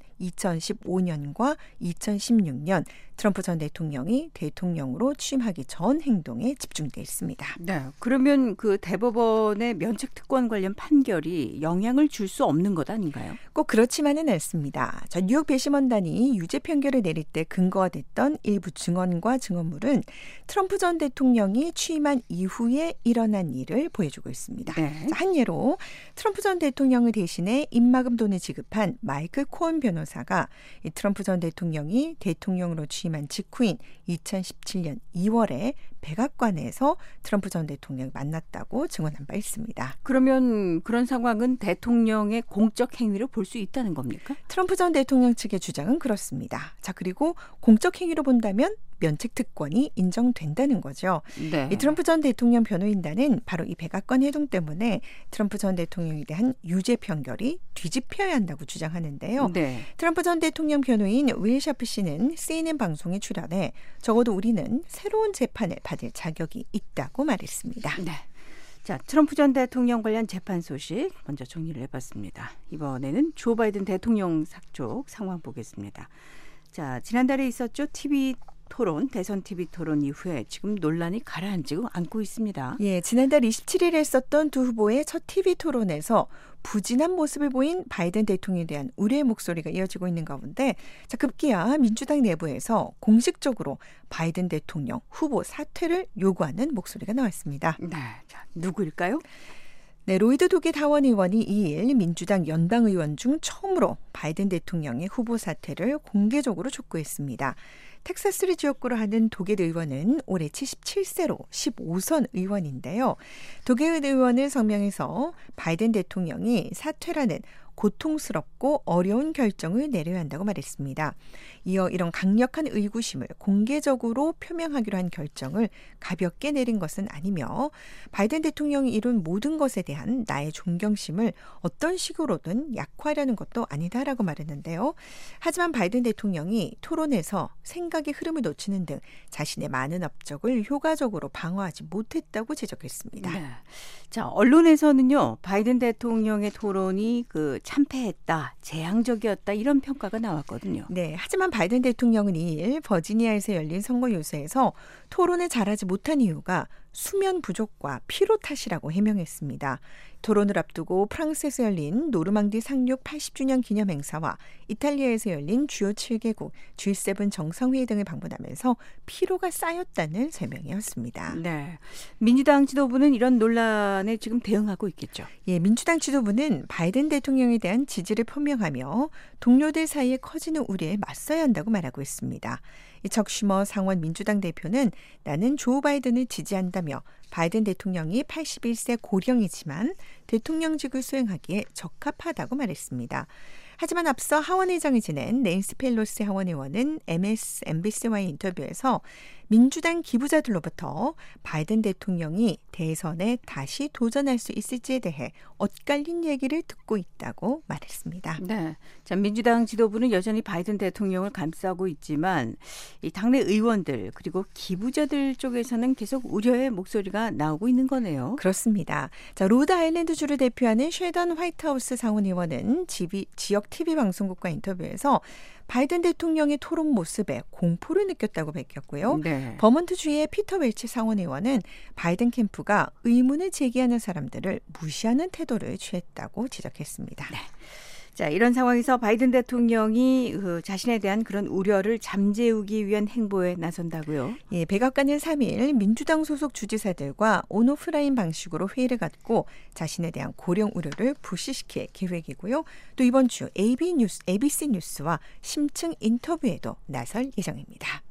2015년과 2016년 트럼프 전 대통령이 대통령으로 취임하기 전 행동에 집중돼 있습니다. 네. 그러면 그 대법원의 면책 특권 관련 판결이 영향을 줄 수 없는 것 아닌가요? 꼭 그렇지만은 않습니다. 자, 뉴욕 배심원단이 유죄 판결을 내릴 때 근거가 됐던 일부 증언과 증언물은 트럼프 전 대통령이 취임한 이후에 일어난 일을 보여주고 있습니다. 네. 자, 한 예로 트럼프 전 대통령을 대신해 입막음 돈을 지급한 마이클 코언 변호사가 이 트럼프 전 대통령이 대통령으로 취임한 직후인 2017년 2월에 백악관에서 트럼프 전 대통령을 만났다고 증언한 바 있습니다. 그러면 그런 상황은 대통령의 공적 행위로 볼 수 있다는 겁니까? 트럼프 전 대통령 측의 주장은 그렇습니다. 자, 그리고 공적 행위로 본다면 면책 특권이 인정된다는 거죠. 네. 이 트럼프 전 대통령 변호인단은 바로 이 백악관 회동 때문에 트럼프 전 대통령에 대한 유죄 판결이 뒤집혀야 한다고 주장하는데요. 네. 트럼프 전 대통령 변호인 윌 샤프 씨는 CNN 방송에 출연해 적어도 우리는 새로운 재판을 받을 자격이 있다고 말했습니다. 네. 자, 트럼프 전 대통령 관련 재판 소식 먼저 정리를 해봤습니다. 이번에는 조 바이든 대통령 쪽 상황 보겠습니다. 자, 지난달에 있었죠. 대선 TV 토론 이후에 지금 논란이 가라앉지 않고 있습니다. 예, 지난달 27일에 있었던 두 후보의 첫 TV 토론에서 부진한 모습을 보인 바이든 대통령에 대한 우려의 목소리가 이어지고 있는 가운데 자, 급기야 민주당 내부에서 공식적으로 바이든 대통령 후보 사퇴를 요구하는 목소리가 나왔습니다. 네, 자, 누구일까요? 네, 로이드 도깃 하원 의원이 2일 민주당 연방 의원 중 처음으로 바이든 대통령의 후보 사퇴를 공개적으로 촉구했습니다. 텍사스를 지역구로 하는 도깃 의원은 올해 77세로 15선 의원인데요. 도깃 의원은 성명에서 바이든 대통령이 사퇴라는 고통스럽고 어려운 결정을 내려야 한다고 말했습니다. 이어 이런 강력한 의구심을 공개적으로 표명하기로 한 결정을 가볍게 내린 것은 아니며 바이든 대통령이 이룬 모든 것에 대한 나의 존경심을 어떤 식으로든 약화하려는 것도 아니다라고 말했는데요. 하지만 바이든 대통령이 토론에서 생각의 흐름을 놓치는 등 자신의 많은 업적을 효과적으로 방어하지 못했다고 지적했습니다. 네. 자, 언론에서는요, 바이든 대통령의 토론이 참패했다, 재앙적이었다 이런 평가가 나왔거든요. 네, 하지만 바이든 대통령은 2일 버지니아에서 열린 선거 요새에서 토론을 잘하지 못한 이유가 수면 부족과 피로 탓이라고 해명했습니다. 토론을 앞두고 프랑스에서 열린 노르망디 상륙 80주년 기념 행사와 이탈리아에서 열린 주요 7개국 G7 정상회의 등을 방문하면서 피로가 쌓였다는 설명이었습니다. 네, 민주당 지도부는 이런 논란에 지금 대응하고 있겠죠. 예, 민주당 지도부는 바이든 대통령에 대한 지지를 표명하며 동료들 사이에 커지는 우려에 맞서야 한다고 말하고 있습니다. 척 슈머 상원 민주당 대표는 나는 조 바이든을 지지한다며 바이든 대통령이 81세 고령이지만 대통령직을 수행하기에 적합하다고 말했습니다. 하지만 앞서 하원의장을 지낸 낸시 펠로시 하원의원은 MSNBC와의 인터뷰에서 민주당 기부자들로부터 바이든 대통령이 대선에 다시 도전할 수 있을지에 대해 엇갈린 얘기를 듣고 있다고 말했습니다. 네, 자, 민주당 지도부는 여전히 바이든 대통령을 감싸고 있지만 이 당내 의원들 그리고 기부자들 쪽에서는 계속 우려의 목소리가 나오고 있는 거네요. 그렇습니다. 자, 로드 아일랜드주를 대표하는 쉐던 화이트하우스 상원의원은 지역 TV 방송국과 인터뷰에서 바이든 대통령의 토론 모습에 공포를 느꼈다고 밝혔고요. 네. 버몬트주의 피터 웰치 상원의원은 바이든 캠프가 의문을 제기하는 사람들을 무시하는 태도를 취했다고 지적했습니다. 네. 자, 이런 상황에서 바이든 대통령이 자신에 대한 그런 우려를 잠재우기 위한 행보에 나선다고요? 예, 백악관은 3일 민주당 소속 주지사들과 온오프라인 방식으로 회의를 갖고 자신에 대한 고령 우려를 불씨시킬 계획이고요. 또 이번 주 ABC 뉴스와 심층 인터뷰에도 나설 예정입니다.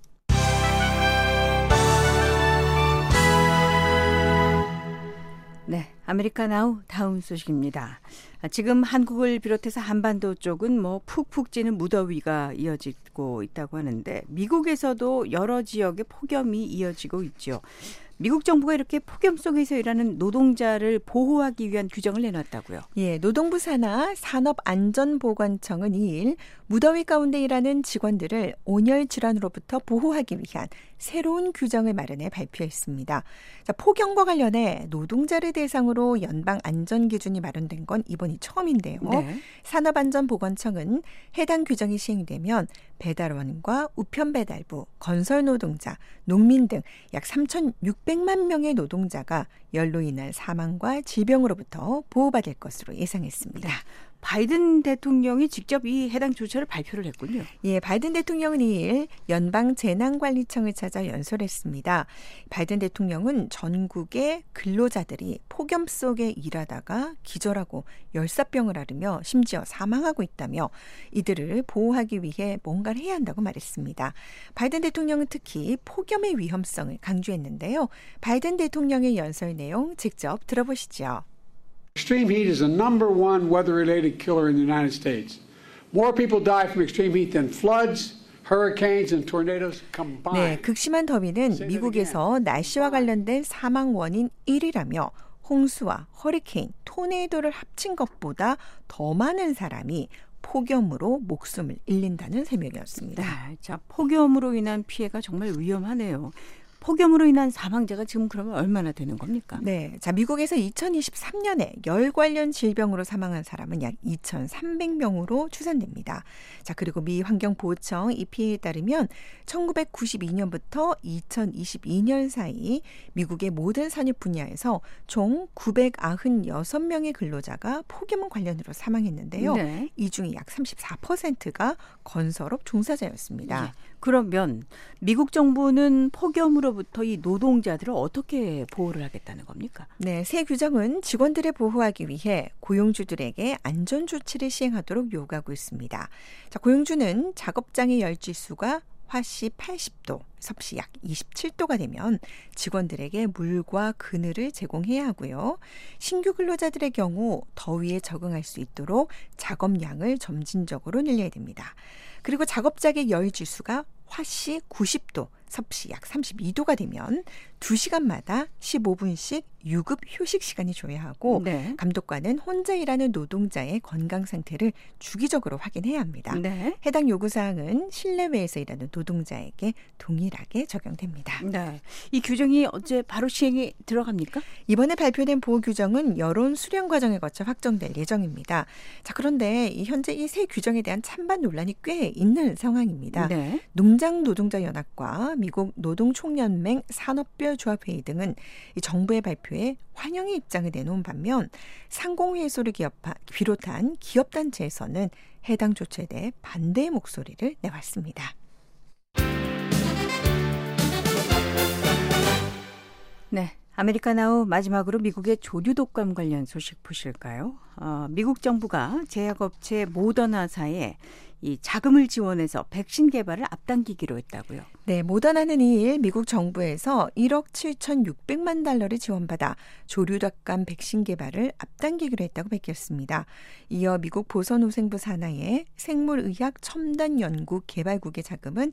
네, 아메리카 나우 다음 소식입니다. 지금 한국을 비롯해서 한반도 쪽은 푹푹 찌는 무더위가 이어지고 있다고 하는데 미국에서도 여러 지역에 폭염이 이어지고 있죠. 미국 정부가 이렇게 폭염 속에서 일하는 노동자를 보호하기 위한 규정을 내놨다고요. 예, 노동부 산하 산업안전보건청은 2일 무더위 가운데 일하는 직원들을 온열 질환으로부터 보호하기 위한 새로운 규정을 마련해 발표했습니다. 자, 폭염과 관련해 노동자를 대상으로 연방 안전 기준이 마련된 건 이번이 처음인데요. 네. 산업안전보건청은 해당 규정이 시행되면 배달원과 우편배달부, 건설노동자, 농민 등 약 3,600만 명의 노동자가 열로 인한 사망과 질병으로부터 보호받을 것으로 예상했습니다. 네. 바이든 대통령이 직접 이 해당 조처를 발표를 했군요. 예, 바이든 대통령은 2일 연방재난관리청을 찾아 연설했습니다. 바이든 대통령은 전국의 근로자들이 폭염 속에 일하다가 기절하고 열사병을 앓으며 심지어 사망하고 있다며 이들을 보호하기 위해 뭔가를 해야 한다고 말했습니다. 바이든 대통령은 특히 폭염의 위험성을 강조했는데요. 바이든 대통령의 연설 내용 직접 들어보시죠. Extreme heat is the number one weather-related killer in the United States. More people die from extreme heat than floods, hurricanes, and tornadoes combined. 네, 극심한 더위는 미국에서 날씨와 관련된 사망 원인 1위라며 홍수와 허리케인, 토네이도를 합친 것보다 더 많은 사람이 폭염으로 목숨을 잃는다는 설명이었습니다. 네, 자, 폭염으로 인한 피해가 정말 위험하네요. 폭염으로 인한 사망자가 지금 그러면 얼마나 되는 겁니까? 네, 자, 미국에서 2023년에 열 관련 질병으로 사망한 사람은 약 2,300명으로 추산됩니다. 자, 그리고 미 환경보호청 EPA에 따르면 1992년부터 2022년 사이 미국의 모든 산업 분야에서 총 996명의 근로자가 폭염 관련으로 사망했는데요. 네. 이 중에 약 34%가 건설업 종사자였습니다. 예. 그러면 미국 정부는 폭염으로부터 이 노동자들을 어떻게 보호를 하겠다는 겁니까? 네, 새 규정은 직원들을 보호하기 위해 고용주들에게 안전조치를 시행하도록 요구하고 있습니다. 자, 고용주는 작업장의 열지수가 화씨 80도, 섭씨 약 27도가 되면 직원들에게 물과 그늘을 제공해야 하고요. 신규 근로자들의 경우 더위에 적응할 수 있도록 작업량을 점진적으로 늘려야 됩니다. 그리고 작업장의 열지수가 화씨 90도, 섭씨 약 32도가 되면 2시간마다 15분씩 유급 휴식 시간이 줘야 하고 네. 감독관은 혼자 일하는 노동자의 건강 상태를 주기적으로 확인해야 합니다. 네. 해당 요구사항은 실내외에서 일하는 노동자에게 동일하게 적용됩니다. 네. 이 규정이 어제 바로 시행에 들어갑니까? 이번에 발표된 보호 규정은 여론 수렴 과정을 거쳐 확정될 예정입니다. 자, 그런데 현재 이 새 규정에 대한 찬반 논란이 꽤 있는 상황입니다. 네. 농장 노동자 연합과 미국 노동총연맹 산업별 조합회의 등은 이 정부의 발표에 환영의 입장을 내놓은 반면 상공회의소를 비롯한 기업단체에서는 해당 조치에 대해 반대의 목소리를 내왔습니다. 네. 아메리카나우 마지막으로 미국의 조류 독감 관련 소식 보실까요? 미국 정부가 제약업체 모더나사에 이 자금을 지원해서 백신 개발을 앞당기기로 했다고요. 네, 모더나는 2일 미국 정부에서 1억 7,600만 달러를 지원받아 조류독감 백신 개발을 앞당기기로 했다고 밝혔습니다. 이어 미국 보건노동부 산하의 생물의학 첨단 연구 개발국의 자금은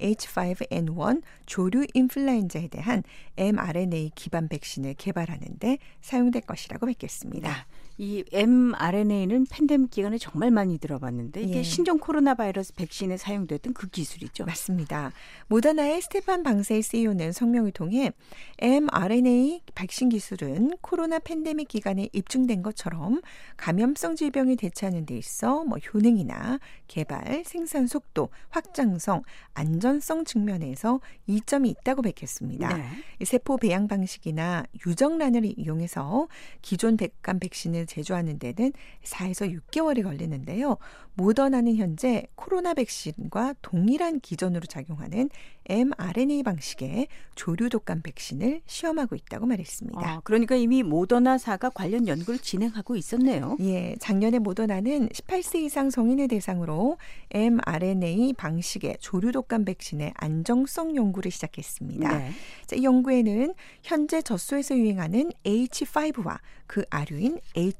H5N1 조류 인플루엔자에 대한 mRNA 기반 백신을 개발하는 데 사용될 것이라고 밝혔습니다. 이 mRNA는 팬데믹 기간에 정말 많이 들어봤는데 이게 신종 코로나 바이러스 백신에 사용됐던 그 기술이죠. 맞습니다. 모더나의 스테판 방세이 CEO는 성명을 통해 mRNA 백신 기술은 코로나 팬데믹 기간에 입증된 것처럼 감염성 질병을 대처하는 데 있어 효능이나 개발, 생산 속도, 확장성, 안전성 측면에서 이점이 있다고 밝혔습니다. 네. 세포 배양 방식이나 유정란을 이용해서 기존 독감 백신을 제조하는 데는 4에서 6개월이 걸리는데요. 모더나는 현재 코로나 백신과 동일한 기전으로 작용하는 mRNA 방식의 조류 독감 백신을 시험하고 있다고 말했습니다. 그러니까 이미 모더나사가 관련 연구를 진행하고 있었네요. 예, 작년에 모더나는 18세 이상 성인을 대상으로 mRNA 방식의 조류 독감 백신의 안정성 연구를 시작했습니다. 네. 자, 이 연구에는 현재 젖소에서 유행하는 H5와 그 아류인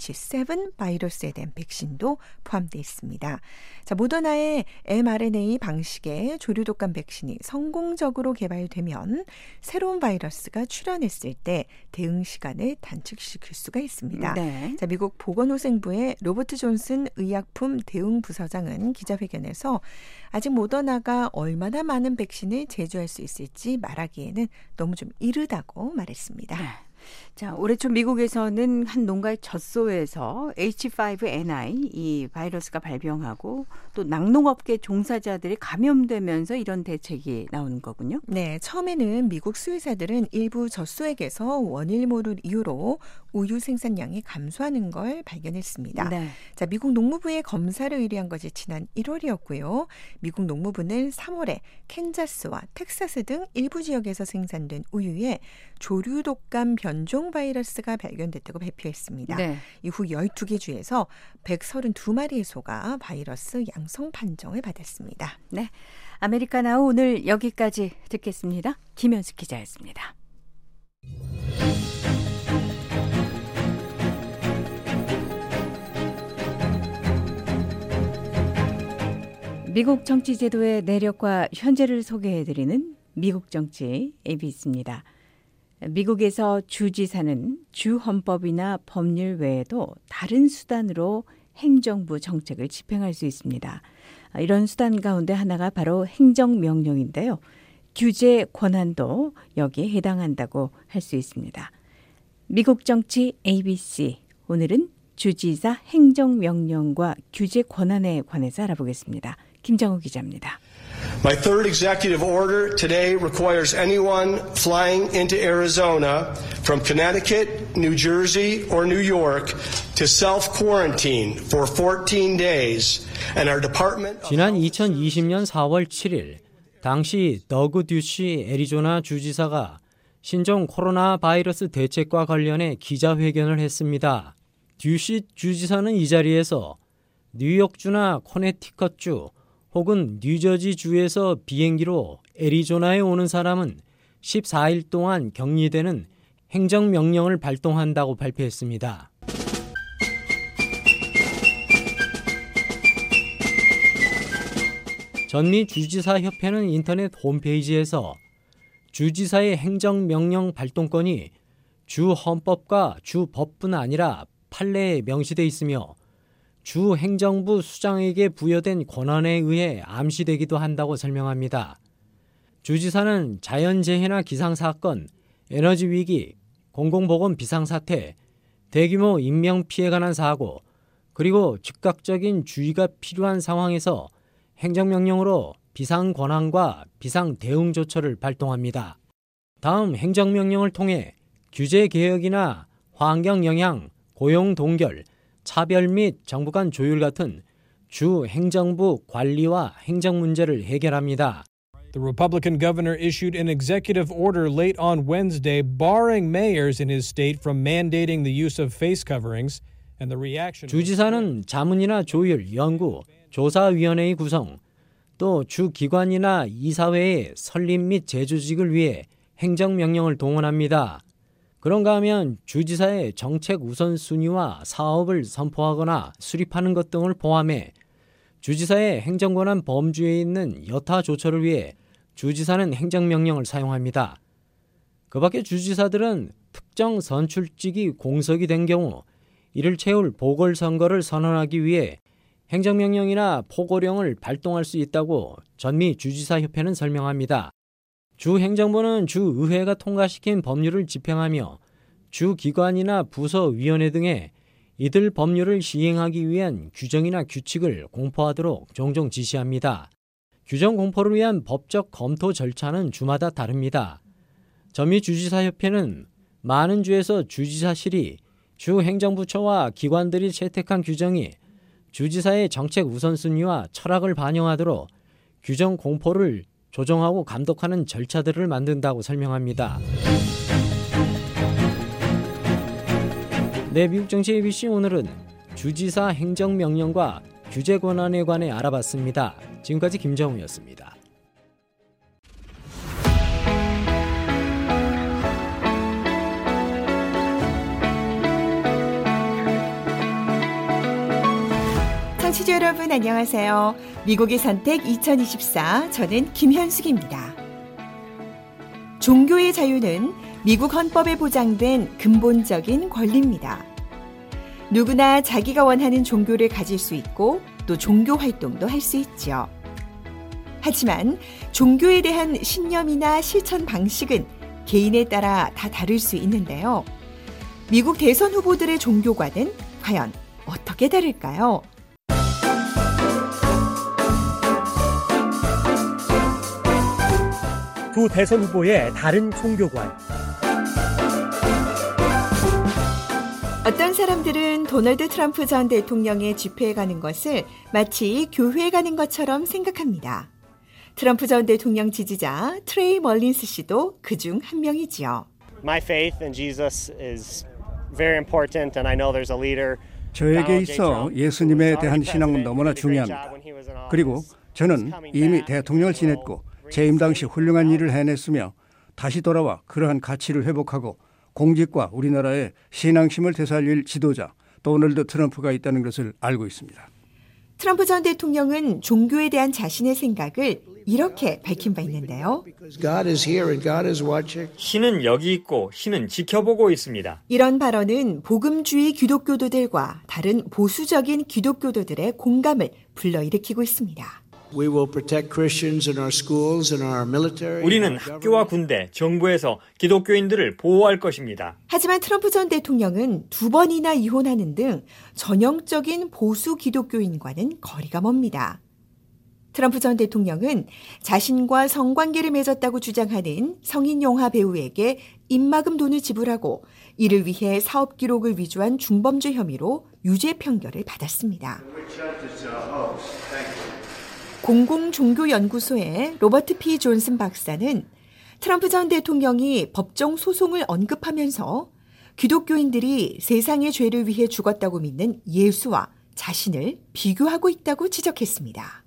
H7 바이러스에 대한 백신도 포함되어 있습니다. 자, 모더나의 mRNA 방식의 조류 독감 백신이 성공적으로 개발되면 새로운 바이러스가 출현했을 때 대응 시간을 단축시킬 수가 있습니다. 네. 자, 미국 보건노동부의 로버트 존슨 의약품 대응 부서장은 기자회견에서 아직 모더나가 얼마나 많은 백신을 제조할 수 있을지 말하기에는 너무 좀 이르다고 말했습니다. 네. 자, 올해 초 미국에서는 한 농가의 젖소에서 H5N1 이 바이러스가 발병하고 또 낙농업계 종사자들이 감염되면서 이런 대책이 나오는 거군요. 네, 처음에는 미국 수의사들은 일부 젖소액에서 원인 모를 이유로 우유 생산량이 감소하는 걸 발견했습니다. 네. 자, 미국 농무부에 검사를 의뢰한 것이 지난 1월이었고요. 미국 농무부는 3월에 캔자스와 텍사스 등 일부 지역에서 생산된 우유에 조류 독감 변종 바이러스가 발견됐다고 발표했습니다. 네. 이후 12개 주에서 132마리의 소가 바이러스 양성 판정을 받았습니다. 네, 아메리카나우 오늘 여기까지 듣겠습니다. 김현숙 기자였습니다. 미국 정치 제도의 내력과 현재를 소개해드리는 미국 정치 ABC입니다. 미국에서 주지사는 주헌법이나 법률 외에도 다른 수단으로 행정부 정책을 집행할 수 있습니다. 이런 수단 가운데 하나가 바로 행정명령인데요. 규제 권한도 여기에 해당한다고 할 수 있습니다. 미국 정치 ABC, 오늘은 주지사 행정명령과 규제 권한에 관해서 알아보겠습니다. 김정우 기자입니다. My third executive order today requires anyone flying into Arizona from Connecticut, New Jersey, or New York to self-quarantine for 14 days, and our department... 지난 2020년 4월 7일 당시 더그 듀시 애리조나 주지사가 신종 코로나 바이러스 대책과 관련해 기자회견을 했습니다. 듀시 주지사는 이 자리에서 뉴욕주나 코네티컷주 혹은 뉴저지주에서 비행기로 애리조나에 오는 사람은 14일 동안 격리되는 행정명령을 발동한다고 발표했습니다. 전미 주지사협회는 인터넷 홈페이지에서 주지사의 행정명령 발동권이 주 헌법과 주 법뿐 아니라 판례에 명시돼 있으며 주 행정부 수장에게 부여된 권한에 의해 암시되기도 한다고 설명합니다. 주지사는 자연재해나 기상사건, 에너지위기, 공공보건 비상사태, 대규모 인명피해가 난 사고, 그리고 즉각적인 주의가 필요한 상황에서 행정명령으로 비상권한과 비상대응조처를 발동합니다. 다음 행정명령을 통해 규제개혁이나 환경영향, 고용동결, 차별 및 정부 간 조율 같은 주 행정부 관리와 행정 문제를 해결합니다. The Republican governor issued an executive order late on Wednesday barring mayors in his state from mandating the use of face coverings and the reaction. 주지사는 자문이나 조율, 연구, 조사위원회의 구성, 또 주기관이나 이사회의 설립 및 재조직을 위해 행정명령을 동원합니다. 그런가 하면 주지사의 정책 우선순위와 사업을 선포하거나 수립하는 것 등을 포함해 주지사의 행정권한 범주에 있는 여타 조처를 위해 주지사는 행정명령을 사용합니다. 그 밖에 주지사들은 특정 선출직이 공석이 된 경우 이를 채울 보궐선거를 선언하기 위해 행정명령이나 포고령을 발동할 수 있다고 전미 주지사협회는 설명합니다. 주행정부는 주의회가 통과시킨 법률을 집행하며 주기관이나 부서위원회 등에 이들 법률을 시행하기 위한 규정이나 규칙을 공포하도록 종종 지시합니다. 규정 공포를 위한 법적 검토 절차는 주마다 다릅니다. 전미 주지사협회는 많은 주에서 주지사실이 주 행정부처와 기관들이 채택한 규정이 주지사의 정책 우선순위와 철학을 반영하도록 규정 공포를 조정하고 감독하는 절차들을 만든다고 설명합니다. 네, 미국 정치 ABC 오늘은 주지사 행정명령과 규제 권한에 관해 알아봤습니다. 지금까지 김정우였습니다. 청취자 여러분 안녕하세요. 미국의 선택 2024 저는 김현숙입니다. 종교의 자유는 미국 헌법에 보장된 근본적인 권리입니다. 누구나 자기가 원하는 종교를 가질 수 있고 또 종교 활동도 할 수 있죠. 하지만 종교에 대한 신념이나 실천 방식은 개인에 따라 다 다를 수 있는데요. 미국 대선 후보들의 종교관은 과연 어떻게 다를까요? 두 대선 후보의 다른 종교관. 어떤 사람들은 도널드 트럼프 전 대통령의 집회에 가는 것을 마치 교회에 가는 것처럼 생각합니다. 트럼프 전 대통령 지지자 트레이 멀린스 씨도 그중 한 명이지요. My faith in Jesus is very important and I know there's a leader. 저에게 있어 예수님에 대한 신앙은 너무나 중요합니다. 그리고 저는 이미 대통령을 지냈고 재임 당시 훌륭한 일을 해냈으며 다시 돌아와 그러한 가치를 회복하고 공직과 우리나라의 신앙심을 되살릴 지도자 도널드 트럼프가 있다는 것을 알고 있습니다. 트럼프 전 대통령은 종교에 대한 자신의 생각을 이렇게 밝힌 바 있는데요. 신은 여기 있고 신은 지켜보고 있습니다. 이런 발언은 복음주의 기독교도들과 다른 보수적인 기독교도들의 공감을 불러일으키고 있습니다. 우리는 학교와 군대, 정부에서 기독교인들을 보호할 것입니다. 하지만 트럼프 전 대통령은 2번이나 이혼하는 등 전형적인 보수 기독교인과는 거리가 멉니다. 트럼프 전 대통령은 자신과 성관계를 맺었다고 주장하는 성인 영화 배우에게 입막음 돈을 지불하고 이를 위해 사업 기록을 위조한 중범죄 혐의로 유죄 판결을 받았습니다. 공공종교연구소의 로버트 P. 존슨 박사는 트럼프 전 대통령이 법정 소송을 언급하면서 기독교인들이 세상의 죄를 위해 죽었다고 믿는 예수와 자신을 비교하고 있다고 지적했습니다.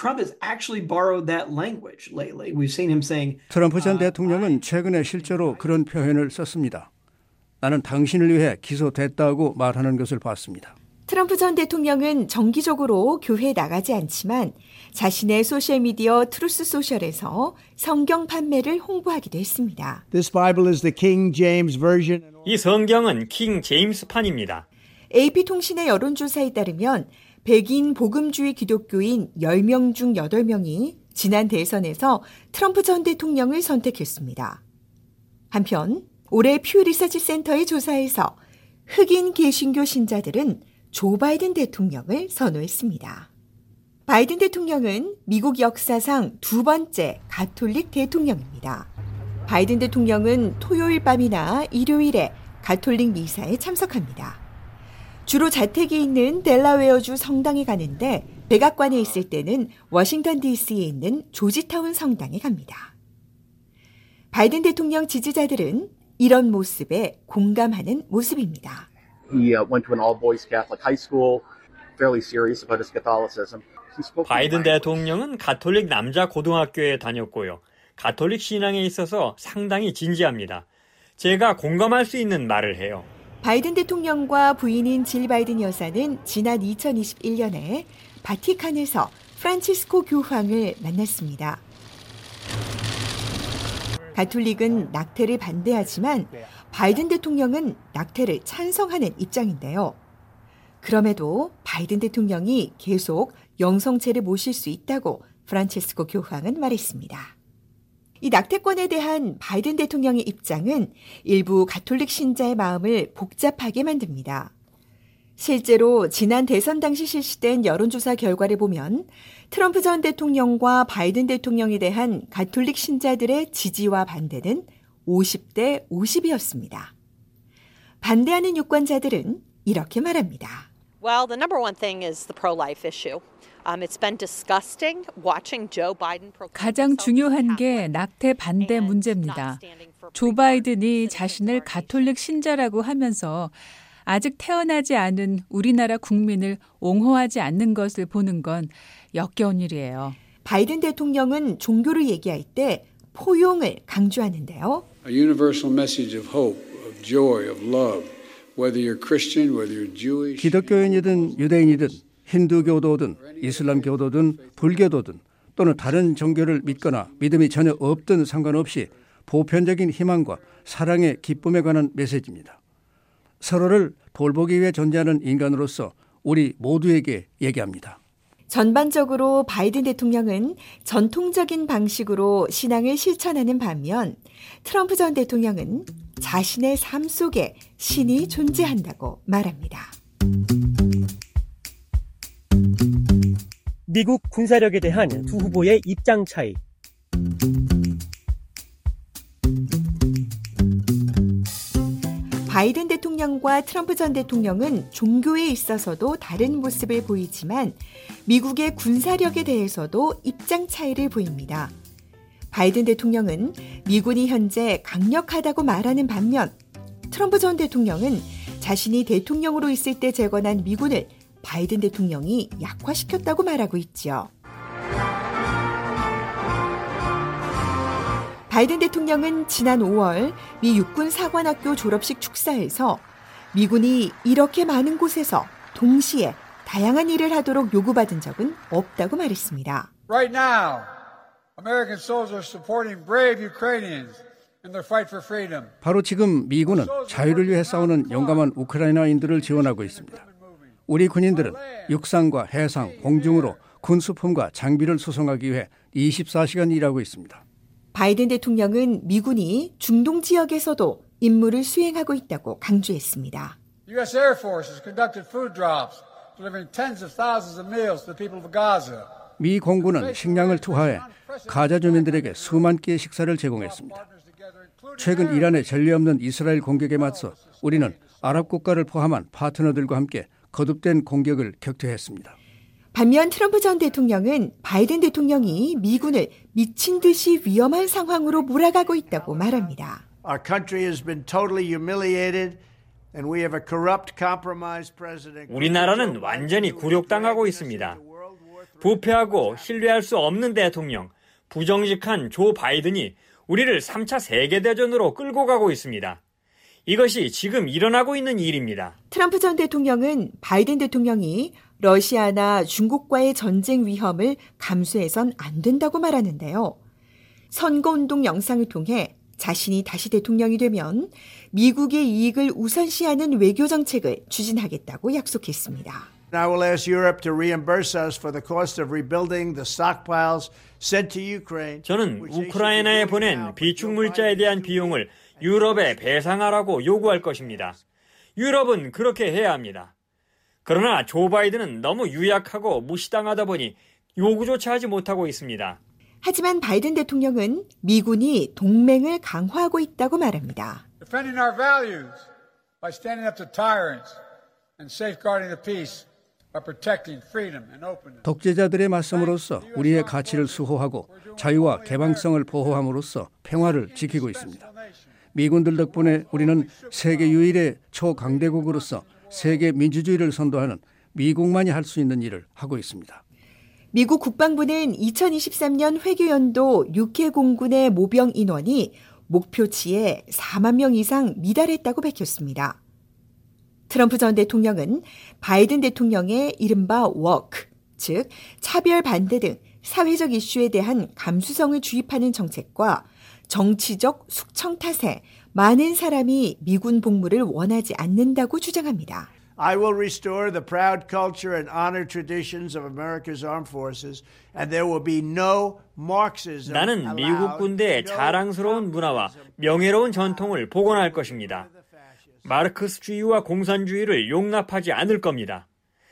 트럼프 전 대통령은 최근에 실제로 그런 표현을 썼습니다. 나는 당신을 위해 기소됐다고 말하는 것을 봤습니다. 트럼프 전 대통령은 정기적으로 교회에 나가지 않지만 자신의 소셜미디어 트루스 소셜에서 성경 판매를 홍보하기도 했습니다. This Bible is the King James version. 이 성경은 킹 제임스판입니다. AP통신의 여론조사에 따르면 백인 복음주의 기독교인 10명 중 8명이 지난 대선에서 트럼프 전 대통령을 선택했습니다. 한편 올해 퓨 리서치 센터의 조사에서 흑인 개신교 신자들은 조 바이든 대통령을 선호했습니다. 바이든 대통령은 미국 역사상 두 번째 가톨릭 대통령입니다. 바이든 대통령은 토요일 밤이나 일요일에 가톨릭 미사에 참석합니다. 주로 자택이 있는 델라웨어주 성당에 가는데 백악관에 있을 때는 워싱턴 DC에 있는 조지타운 성당에 갑니다. 바이든 대통령 지지자들은 이런 모습에 공감하는 모습입니다. He went to an all-boys Catholic high school, fairly serious about his Catholicism. 바이든 대통령은 가톨릭 남자 고등학교에 다녔고요. 가톨릭 신앙에 있어서 상당히 진지합니다. 제가 공감할 수 있는 말을 해요. 바이든 대통령과 부인인 질 바이든 여사는 지난 2021년에 바티칸에서 프란치스코 교황을 만났습니다. 가톨릭은 낙태를 반대하지만 바이든 대통령은 낙태를 찬성하는 입장인데요. 그럼에도 바이든 대통령이 계속 영성체를 모실 수 있다고 프란치스코 교황은 말했습니다. 이 낙태권에 대한 바이든 대통령의 입장은 일부 가톨릭 신자의 마음을 복잡하게 만듭니다. 실제로 지난 대선 당시 실시된 여론조사 결과를 보면 트럼프 전 대통령과 바이든 대통령에 대한 가톨릭 신자들의 지지와 반대는 50대 50이었습니다. 반대하는 유권자들은 이렇게 말합니다. Well, the number one thing is the pro-life issue. It's been disgusting watching Joe Biden. 가장 중요한 게 낙태 반대 문제입니다. 조 바이든이 자신을 가톨릭 신자라고 하면서 아직 태어나지 않은 우리나라 국민을 옹호하지 않는 것을 보는 건 역겨운 일이에요. 바이든 대통령은 종교를 얘기할 때 포용을 강조하는데요. A universal message of hope, of joy, of love, whether you're Christian, whether you're Jewish. 기독교인이든 유대인이든 힌두교도든 이슬람교도든 불교도든 또는 다른 종교를 믿거나 믿음이 전혀 없든 상관없이 보편적인 희망과 사랑의 기쁨에 관한 메시지입니다. 서로를 돌보기 위해 존재하는 인간으로서 우리 모두에게 얘기합니다. 전반적으로 바이든 대통령은 전통적인 방식으로 신앙을 실천하는 반면 트럼프 전 대통령은 자신의 삶 속에 신이 존재한다고 말합니다. 미국 군사력에 대한 두 후보의 입장 차이. 바이든 대통령과 트럼프 전 대통령은 종교에 있어서도 다른 모습을 보이지만 미국의 군사력에 대해서도 입장 차이를 보입니다. 바이든 대통령은 미군이 현재 강력하다고 말하는 반면 트럼프 전 대통령은 자신이 대통령으로 있을 때 재건한 미군을 바이든 대통령이 약화시켰다고 말하고 있죠. 바이든 대통령은 지난 5월 미 육군 사관학교 졸업식 축사에서 미군이 이렇게 많은 곳에서 동시에 다양한 일을 하도록 요구받은 적은 없다고 말했습니다. Right now, American soldiers are supporting brave Ukrainians in their fight for freedom. 바로 지금 미군은 자유를 위해 싸우는 용감한 우크라이나인들을 지원하고 있습니다. 우리 군인들은 육상과 해상, 공중으로 군수품과 장비를 수송하기 위해 24시간 일하고 있습니다. 바이든 대통령은 미군이 중동 지역에서도 임무를 수행하고 있다고 강조했습니다. U.S. Air Force has conducted food drops, delivering tens of thousands of meals to the people of Gaza. 미 공군은 식량을 투하해 가자 주민들에게 수만 끼의 식사를 제공했습니다. 최근 이란의 전례 없는 이스라엘 공격에 맞서 우리는 아랍 국가를 포함한 파트너들과 함께 거듭된 공격을 격퇴했습니다. 반면 트럼프 전 대통령은 바이든 대통령이 미군을 미친 듯이 위험한 상황으로 몰아가고 있다고 말합니다. Our country has been totally humiliated. 우리나라는 완전히 굴욕당하고 있습니다. 부패하고 신뢰할 수 없는 대통령, 부정직한 조 바이든이 우리를 3차 세계대전으로 끌고 가고 있습니다. 이것이 지금 일어나고 있는 일입니다. 트럼프 전 대통령은 바이든 대통령이 러시아나 중국과의 전쟁 위험을 감수해선 안 된다고 말하는데요. 선거운동 영상을 통해 자신이 다시 대통령이 되면 미국의 이익을 우선시하는 외교 정책을 추진하겠다고 약속했습니다. I will ask Europe to reimburse us for the cost of rebuilding the stockpiles sent to Ukraine. 저는 우크라이나에 보낸 비축물자에 대한 비용을 유럽에 배상하라고 요구할 것입니다. 유럽은 그렇게 해야 합니다. 그러나 조 바이든은 너무 유약하고 무시당하다 보니 요구조차 하지 못하고 있습니다. 하지만 바이든 대통령은 미군이 동맹을 강화하고 있다고 말합니다. Defending our values by standing up to tyrants and safeguarding the peace by protecting freedom and openness. 독재자들의 맞섬으로써 우리의 가치를 수호하고 자유와 개방성을 보호함으로써 평화를 지키고 있습니다. 미군들 덕분에 우리는 세계 유일의 초강대국으로서 세계 민주주의를 선도하는 미국만이 할 수 있는 일을 하고 있습니다. 미국 국방부는 2023년 회계연도 6회 공군의 모병 인원이 목표치에 4만 명 이상 미달했다고 밝혔습니다. 트럼프 전 대통령은 바이든 대통령의 이른바 워크, 즉 차별 반대 등 사회적 이슈에 대한 감수성을 주입하는 정책과 정치적 숙청 탓에 많은 사람이 미군 복무를 원하지 않는다고 주장합니다. I will restore the proud culture and honor traditions of America's armed forces, and there will be no Marxism. 나는 미국 군대의 자랑스러운 문화와 명예로운 전통을 복원할 것입니다. 마르크스주의와 공산주의를 용납하지 않을 겁니다.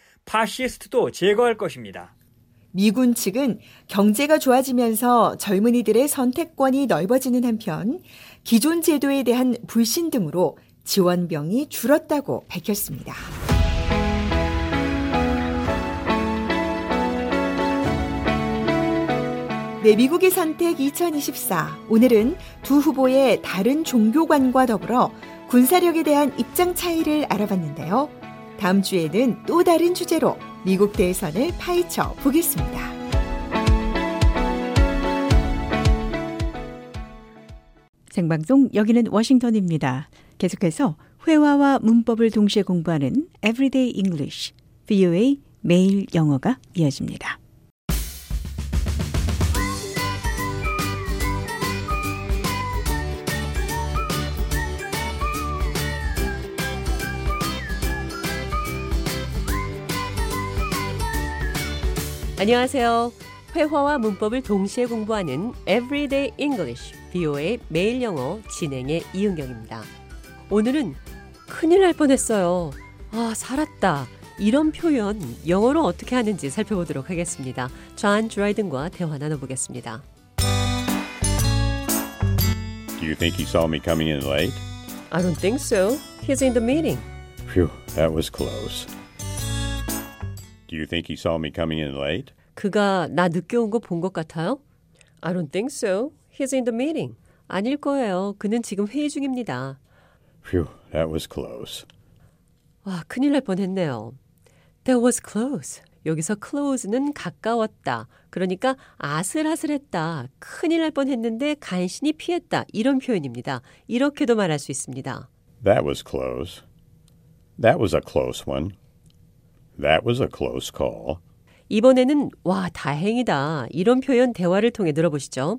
파시스트도 제거할 것입니다. 미군 측은 경제가 좋아지면서 젊은이들의 선택권이 넓어지는 한편 기존 제도에 대한 불신 등으로 지원병이 줄었다고 밝혔습니다. 네, 미국의 선택 2024. 오늘은 두 후보의 다른 종교관과 더불어 군사력에 대한 입장 차이를 알아봤는데요. 다음 주에는 또 다른 주제로 미국 대선을 파헤쳐 보겠습니다. 생방송 여기는 워싱턴입니다. 계속해서 회화와 문법을 동시에 공부하는 Everyday English, VOA 매일 영어가 이어집니다. 안녕하세요. 회화와 문법을 동시에 공부하는 Everyday English, VOA 매일 영어 진행의 이은경입니다. 오늘은 큰일 날 뻔했어요. 아, 살았다. 이런 표현 영어로 어떻게 하는지 살펴보도록 하겠습니다. 존 드라이든과 대화 나눠보겠습니다. Do you think he saw me coming in late? I don't think so. He's in the meeting. Phew, that was close. Do you think he saw me coming in late? 그가 나 늦게 온 거 본 것 같아요? I don't think so. He's in the meeting. 아닐 거예요. 그는 지금 회의 중입니다. Phew, that was close. 와, 큰일 날 뻔했네요. That was close. 여기서 close는 가까웠다. 그러니까 아슬아슬했다. 큰일 날 뻔했는데 간신히 피했다. 이런 표현입니다. 이렇게도 말할 수 있습니다. That was close. That was a close one. That was a close call. 이번에는 와, 다행이다. 이런 표현 대화를 통해 들어보시죠.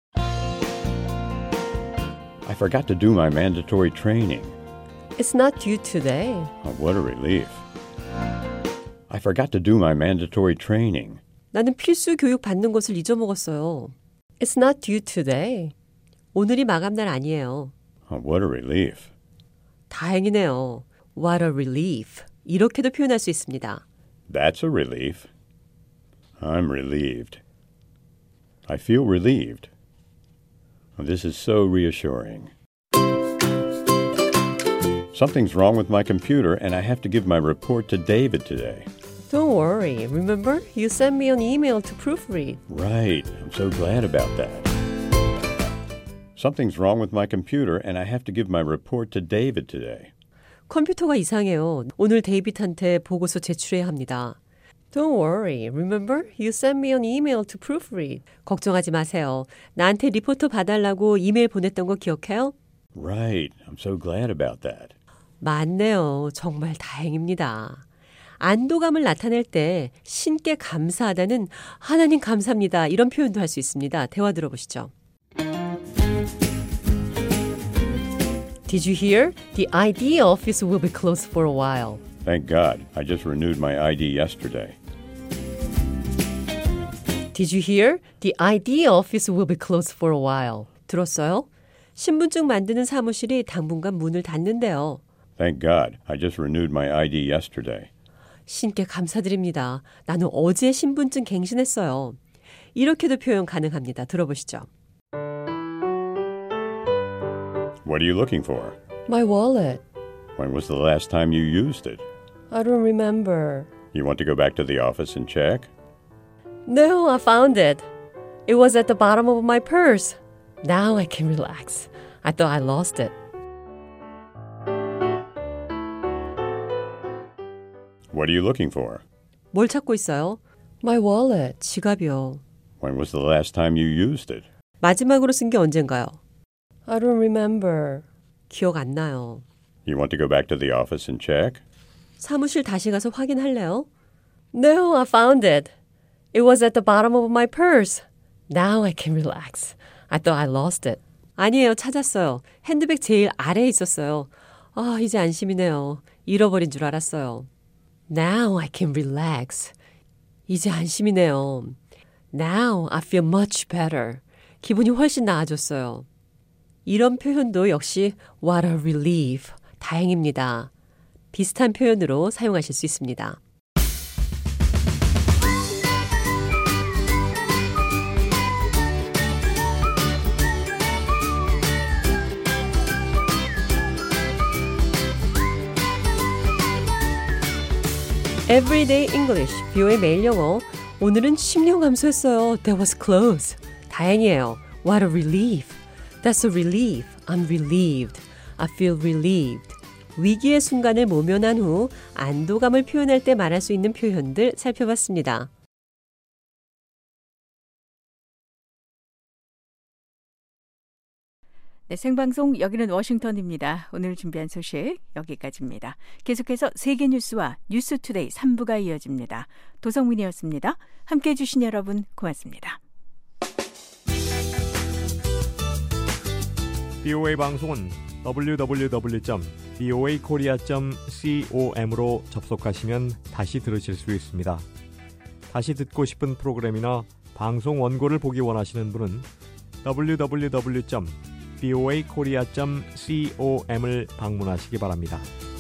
I forgot to do my mandatory training. It's not due today. Oh, what a relief. I forgot to do my mandatory training. 나는 필수 교육 받는 것을 잊어먹었어요. It's not due today. 오늘이 마감날 아니에요. Oh, what a relief. 다행이네요. What a relief. 이렇게도 표현할 수 있습니다. That's a relief. I'm relieved. I feel relieved. This is so reassuring. Something's wrong with my computer and I have to give my report to David today. Don't worry. Remember, you sent me an email to proofread. Right. I'm so glad about that. Something's wrong with my computer and I have to give my report to David today. 컴퓨터가 이상해요. 오늘 데이빗한테 보고서 제출해야 합니다. Don't worry. Remember, you sent me an email to proofread. 걱정하지 마세요. 나한테 리포터 봐달라고 이메일 보냈던 거 기억해요? Right. I'm so glad about that. 맞네요. 정말 다행입니다. 안도감을 나타낼 때 신께 감사하다는 하나님 감사합니다. 이런 표현도 할 수 있습니다. 대화 들어보시죠. Did you hear? The ID office will be closed for a while. Thank God. I just renewed my ID yesterday. Did you hear? The ID office will be closed for a while. 들었어요? 신분증 만드는 사무실이 당분간 문을 닫는데요. Thank God. I just renewed my ID yesterday. 신께 감사드립니다. 나는 어제 신분증 갱신했어요. 이렇게도 표현 가능합니다. 들어보시죠. What are you looking for? My wallet. When was the last time you used it? I don't remember. You want to go back to the office and check? No, I found it. It was at the bottom of my purse. Now I can relax. I thought I lost it. What are you looking for? 뭘 찾고 있어요? My wallet. 지갑이요. When was the last time you used it? 마지막으로 쓴 게 언젠가요? I don't remember. 기억 안 나요. You want to go back to the office and check? 사무실 다시 가서 확인할래요? No, I found it. It was at the bottom of my purse. Now I can relax. I thought I lost it. 아니에요. 찾았어요. 핸드백 제일 아래에 있었어요. 아, 이제 안심이네요. 잃어버린 줄 알았어요. Now I can relax. 이제 안심이네요. Now I feel much better. 기분이 훨씬 나아졌어요. 이런 표현도 역시 what a relief. 다행입니다. 비슷한 표현으로 사용하실 수 있습니다. Everyday English, 비오의 매일 영어. 오늘은 10년 감소했어요. That was close. 다행이에요. What a relief. That's a relief. I'm relieved. I feel relieved. 위기의 순간을 모면한 후 안도감을 표현할 때 말할 수 있는 표현들 살펴봤습니다. 네, 생방송 여기는 워싱턴입니다. 오늘 준비한 소식 여기까지입니다. 계속해서 세계 뉴스와 뉴스투데이 3부가 이어집니다. 도성민이었습니다. 함께해 주신 여러분 고맙습니다. BOA 방송은 www.boakorea.com으로 접속하시면 다시 들으실 수 있습니다. 다시 듣고 싶은 프로그램이나 방송 원고를 보기 원하시는 분은 www.boakorea.com을 방문하시기 바랍니다.